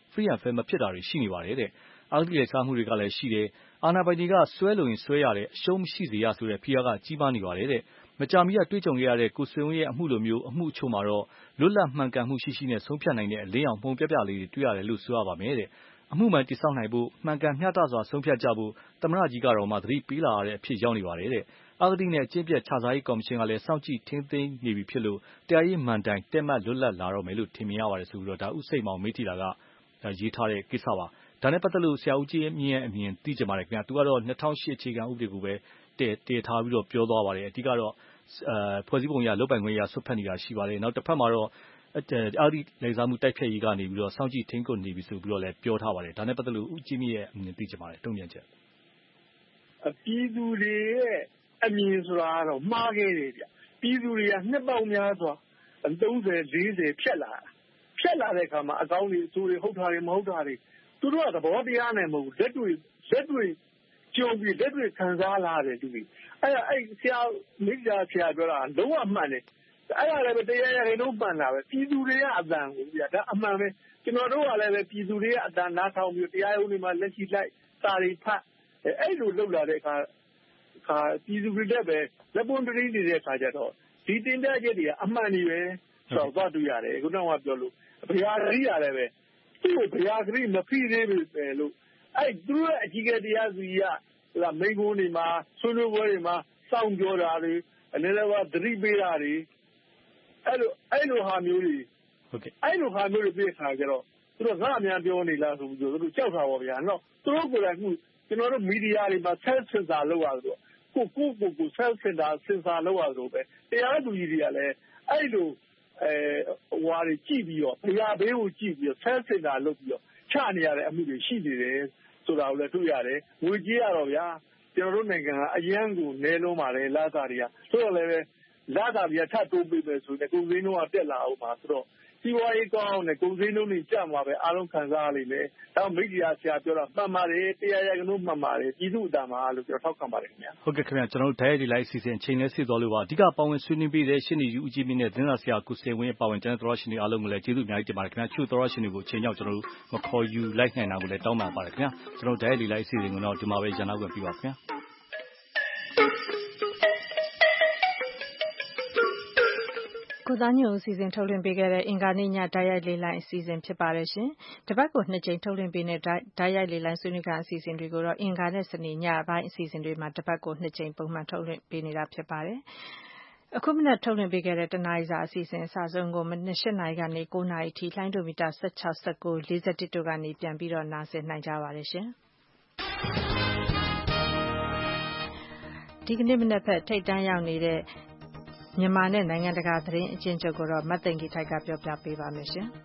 free and fair မဖြစ်တာတွေရှိနေပါတယ်တဲ့အာဂတိလိုက်စားမှုတွေကလည်းရှိတယ်အာဏာပိုင်တွေကဆွဲလို့ရင်ဆွဲရတယ်အရှုံးမရှိစေရဆိုတဲ့ဖိအားကကြီးမားနေပါတယ်တဲ့မကြာမီကတွေ့ကြုံခဲ့ရတဲ့ကိုဆွေဝင်းရဲ့အမှုလိုမျိုးအမှုအချို့မှာတော့လွတ်လပ်မှန်ကန်မှုရှိရှိနဲ့ဆုံးဖြတ်နိုင်တဲ့အလင်းအောင်ပုံပြပြလေးတွေတွေ့ရတယ်လို့ဆိုရပါမယ်တဲ့အမှုမှန်တိစောက်နိုင်ဖို့မှန်ကန်မျှတစွာဆုံးဖြတ်ကြဖို့သမရကြီးကတော့မှသတိပေးလာရတဲ့အဖြစ်ရောက်နေပါတယ်တဲ့အာဂတိနဲ့အကျင့်ပြတ်ခြားစားရေးကော်မရှင်ကလည်းစောင့်ကြည့်ထင်းသိမ်းနေပြီဖြစ်လို့တရားရေးမှန်တိုင်တက်မှတ်လွတ်လပ်လာတော့မယ်လို့ထင်မြင်ရပါတယ်ဆိုပြီးတော့ဒါဥစိတ်မောင်မေးထီတာကရေးထားတဲ့ကိစ္စပါဒါနဲ့ပတ်သက်လို့ဆရာဦးကြီးမြင့်ရဲ့အမြင်သိကြပါတယ်ခင်ဗျာသူကတော့၂၀၀၈အခြေခံဥပဒေကိုပဲတည်တည်ထားပြီးတော့ပြောသွားပါတယ်အဓိကတော့အဲဖွဲ့စည်းပုံရလုတ်ပိုင်ခွင့်ရဆွတ်ဖက်နေတာရှိပါတယ်နောက်တစ်ဖက်မှာတော့အာဒီလေစားမှုတိုက်ဖြတ်ရေးကနေပြီးတော့စောင့်ကြည့်ထင်းကုန်နေပြီဆိုပြီးတော့လည်းပြောထားပါတယ်ဒါနဲ့ပတ်သက်လို့ဦးကြီးမြင့်ရဲ့အမြင်သိကြပါတယ်တုံ့ပြန်ချက်အပြည်သူတွေရဲ့အမြင်ဆိုတာတော့မှားခဲ့တယ်ဗျပြည်သူတွေကနှစ်ပေါက်များစွာသုံးဆယ်လေးဆယ်ဖြတ်လာဖြတ်လာတဲ့အခါမှာအကောင်းတွေအဆိုးတွေဟုတ်တာတွေမဟုတ်တာတွေသူတို့ကသဘောတရားနဲ့မဟုတ်လက်တွေ့လက်တွေ့ကြုံပြီးလက်တွေ့ခံစားလာတယ်သူတွေအဲ့ဒါအဲ့ဆရာမိစ္ဆာဆရာပြောတာလုံးဝမှန်တယ်အဲ့ဒါလည်းပဲတရားရရင်တော့မှန်တာပဲပြည်သူတွေကအတန်ကိုဗျာဒါအမှန်ပဲကျွန်တော်တို့ကလည်းပဲပြည်သူတွေကအတန်နားထောင်ပြီးတရားရုံးတွေမှာလက်ရှိလိုက်စာတွေဖတ်အဲ့လိုလုပ်လာတဲ့အခါအခါပြည်သူတွေလည်းပဲလက်ပွန်တရင်းနေတဲ့အခါကျတော့ဒီတင်ပြချက်တွေကအမှန်ကြီးပဲဆိုတော့သွားတွေ့ရတယ်ခုနကပြောလို့ဘုရားဂရိရတယ်ပဲသူ့ကိုဘုရားဂရိမဖိသေးဘူးပဲလို့အဲ့သူတို့ရဲ့အကြီးကတရားစီကဟိုမိန်းကိုနေမှာဆွေးနွေးပွဲတွေမှာစောင့်ပြောတာတွေအနေနဲ့ကသတိပေးတာတွေအဲ့လိုအဲ့လိုဟာမျိုးတွေဟုတ်ကဲ့အဲ့လိုဟာမျိုးတွေပြခါကြတော့သူတို့ငါအများပြောနေလားဆိုပြီးတော့သူတို့ကြောက်တာပါဗျာနော်သူတို့ကိုယ်တိုင်ခုကျွန်တော်တို့မီဒီယာတွေမှာ self censor လုပ်ရဆိုကိုကိုကိုကို self censor censor လုပ်ရဆိုပဲတရားသူကြီးတွေကလည်းအဲ့လိုအဲဟွာတွေကြည့်ပြီးတော့ဘုရားဘေးကိုကြည့်ပြီးတော့ self censor လုပ်ပြီးတော့ချနေရတဲ့အမှုတွေရှိနေတယ်ဆိုတာကိုလည်းတွေ့ရတယ်ငွေကြေးရတော့ဗျာကျွန်တော်တို့နိုင်ငံကအရန်ကိုနဲလုံးပါတယ်လာတာတွေကဆိုတော့လည်းလာတာတွေကထပ်တိုးပေးမယ်ဆိုရင်ကုန်စည်နှုန်းကတက်လာအောင်ပါဆိုတော့စီးပွားရေးကောင်းနဲ့ကုန်စည်နှုန်းတွေကျမှာပဲအားလုံးခံစားရလိမ့်မယ်။ဒါမိတ်ကြီးဆရာပြောတာမှန်ပါတယ်တရားရကနှုန်းမှန်ပါတယ်ပြည်သူ့အတ္တမှာလို့ပြောထောက်ခံပါတယ်ခင်ဗျာ။ဟုတ်ကဲ့ခင်ဗျာကျွန်တော်တို့ဓာတ်ရိုက်ဒီလိုက်အစီအစဉ်အချိန်နဲ့ဆက်သွားလို့ပါအဓိကပါဝင်ဆွေးနွေးပေးတဲ့ရှင်းနေယူဦးကြီးမြင့်နဲ့သတင်းစာဆရာကိုစေဝင်းပါဝင်ကျန်တဲ့သောရရှင်တွေအားလုံးကိုလည်းကျေးဇူးအများကြီးတင်ပါတယ်ခင်ဗျာ။ချို့သောရရှင်တွေကိုအချိန်ကြောင့်ကျွန်တော်တို့မခေါ်ယူလိုက်နိုင်တာကိုလည်းတောင်းပန်ပါတယ်ခင်ဗျာ။ကျွန်တော်တို့ဓာတ်ရိုက်ဒီလိုက်အစီအစဉ်ကိုတော့ဒီမှာပဲရန်နာခွင့်ပြုပါခင်ဗျာ။ကိုသားညွန့်အစီအစဉ်ထုတ်လွှင့်ပေးခဲ့တဲ့အင်္ဂါနေ့ညဓာတ်ရိုက်လေလိုင်းအစီအစဉ်ဖြစ်ပါတယ်ရှင်။တပတ်ကိုနှစ်ကြိမ်ထုတ်လွှင့်ပေးတဲ့ဓာတ်ရိုက်လေလိုင်းဆွေးနွေးခန်းအစီအစဉ်တွေကိုတော့အင်္ဂါနဲ့စနေညပိုင်းအစီအစဉ်တွေမှာတပတ်ကိုနှစ်ကြိမ်ပုံမှန်ထုတ်လွှင့်ပေးနေတာဖြစ်ပါတယ်။အခုမနက်ထုတ်လွှင့်ပေးခဲ့တဲ့တနာရီစာအစီအစဉ်အစဆုံးကိုမနက်၈နာရီကနေ၉နာရီထိလိုင်းဒိုမီတာ၁၆ ၁၉ ၄၁တို့ကနေပြန်ပြီးတော့နားဆင်နိုင်ကြပါတယ်ရှင်။ဒီကနေ့မနက်ဖက်ထိတ်တန်းရောက်နေတဲ့မြန်မာနဲ့နိုင်ငံတကာသတင်းအကျဉ်းချုပ်ကိုတော့မတ်သိင်္ဂီထိုက်ကပြောပြပေးပါမယ်ရှင်။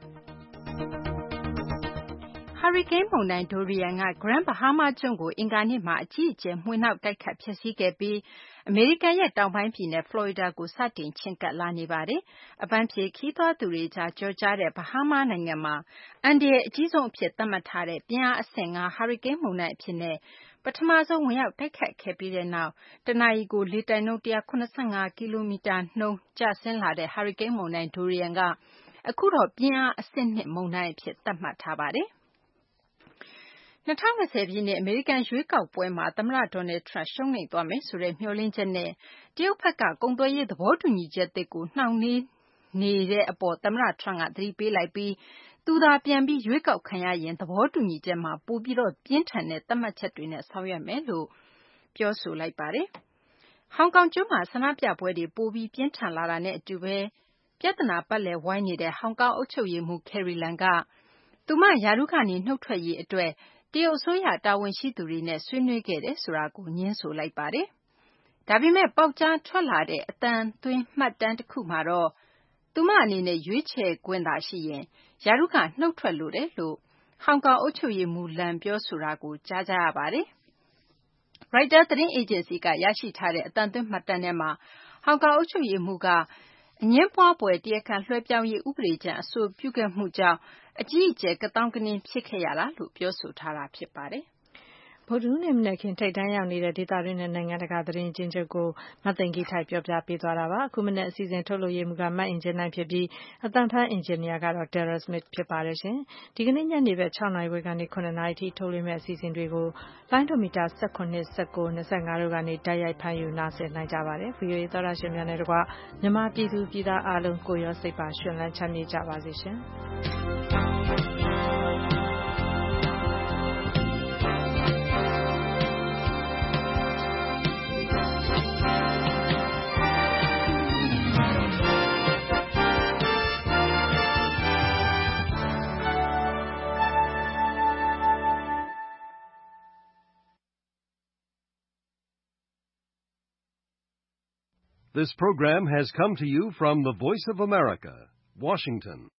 ဟာရီကိန်းမုန်တိုင်းဒိုရီယန်က Grand Bahama ကျွန်းကိုအင်္ဂါနေ့မှာအကြီးအကျယ်မွှေနှောက်တိုက်ခတ်ဖျက်ဆီးခဲ့ပြီးအမေရိကန်ရဲ့တောင်ပိုင်းပြည်နယ်ဖလော်ရီဒါကိုစတင်ချဉ်းကပ်လာနေပါတယ်။အပန်းဖြေခရီးသွားသူတွေကြားကျော်ကြားတဲ့ Bahama နိုင်ငံမှာအန္တရာယ်အကြီးဆုံးအဖြစ်သတ်မှတ်ထားတဲ့ပြင်းအားအဆင့်၅ဟာရီကိန်းမုန်တိုင်းအဖြစ်နဲ့ပထမဆုံးဝင်ရောက်တိုက်ခတ်ခဲ့ပြီးတဲ့နောက်တနာရီကိုလေတိုက်နှုန်း၁၇၅ကီလိုမီတာနှုန်းကျဆင်းလာတဲ့ဟာရီကိန်းမုန်တိုင်းဒိုရီယန်ကအခုတော့ပြင်းအားအဆင့်၂မုန်တိုင်းအဖြစ်သတ်မှတ်ထားပါတယ်။၂၀၂၀ပြည့်နှစ်အမေရိကန်ရွေးကောက်ပွဲမှာသမ္မတ Donald Trump ရှုံးနိမ့်သွားမယ်ဆိုတဲ့မျှော်လင့်ချက်နဲ့တရုတ်ဘက်ကကုန်သွယ်ရေးသဘောတူညီချက်သစ်ကိုနှောင့်နှေးနေတဲ့အပေါ်သမ္မတ Trump ကသတိပေးလိုက်ပြီးသူသာပြန်ပြီးရွေးကောက်ခံရရင်သဘောတူညီချက်မှာပိုပြီးတော့ပြင်းထန်တဲ့သတ်မှတ်ချက်တွေနဲ့ဆောင်ရွက်မယ်လို့ပြောဆိုလိုက်ပါတယ်။ဟောင်ကောင်ကျွန်းမှာဆန္ဒပြပွဲတွေပိုပြီးပြင်းထန်လာတာနဲ့အတူပဲပြဿနာပတ်လည်ဝိုင်းနေတဲ့ဟောင်ကောင်အုပ်ချုပ်ရေးမှူး Carrie Lam ကသူမရာထူးကနေနှုတ်ထွက်ရေးအတွက်တရုတ်အစိုးရတာဝန်ရှိသူတွေနဲ့ဆွေးနွေးခဲ့တယ်ဆိုတာကိုငြင်းဆိုလိုက်ပါတယ်။ဒါပေမဲ့ပေါက်ကြားထွက်လာတဲ့အသံသွင်းမှတ်တမ်းတစ်ခုမှာတော့သူမအနေနဲ့ရွေးချယ်ခွင့်သာရှိရင်ရာထူးကနှုတ်ထွက်လိုတယ်လို့ဟောင်ကောင်အုပ်ချုပ်ရေးမှူး Lam ပြောဆိုတာကိုကြားကြရပါတယ်။ Reuters သတင်းအေဂျင်စီကရရှိထားတဲ့အသံသွင်းမှတ်တမ်းထဲမှာဟောင်ကောင်အုပ်ချုပ်ရေးမှူးကအငြင်းပွားဖွယ်တရားခံလွှဲပြောင်းရေးဥပဒေကြမ်းအဆိုပြုခဲ့မှုကြောင့်အကြီးအကျယ်ကသောင်းကနင်းဖြစ်ခဲ့ရတာလို့ပြောဆိုထားတာဖြစ်ပါတယ်။ဗုဒ္ဓဟူးနေ့မနက်ခင်းထိပ်တန်းရောက်နေတဲ့ဒေသတွင်းနဲ့နိုင်ငံတကာသတင်းအကျဉ်းချုပ်ကိုမသိင်္ဂီထိုက်ပြောပြပေးသွားတာပါ။အခုမနက်အစီအစဉ်ထုတ်လုပ်ရေးမှူးကမတ်အင်ဂျင်နိုင်ဖြစ်ပြီးအသံဖိုင်းအင်ဂျင်နီယာကတော့ Daryl Smith ဖြစ်ပါတယ်ရှင်။ဒီကနေ့ညနေဘက်၆နာရီခွဲကနေ၇နာရီထိထုတ်လွှင့်မယ့်အစီအစဉ်တွေကိုလိုင်းဒိုမီတာ၁၇ ၁၉ ၂၅တို့ကနေတိုက်ရိုက်ဖမ်းယူနားဆင်နိုင်ကြပါတယ်။ VOA သောတရှင်များနဲ့တကွမြန်မာပြည်သူပြည်သားအားလုံးကိုရောစိတ်ပါရှင်လန်းချမ်းမြေ့ကြပါစေရှင်။ This program has come to you from the Voice of America, Washington.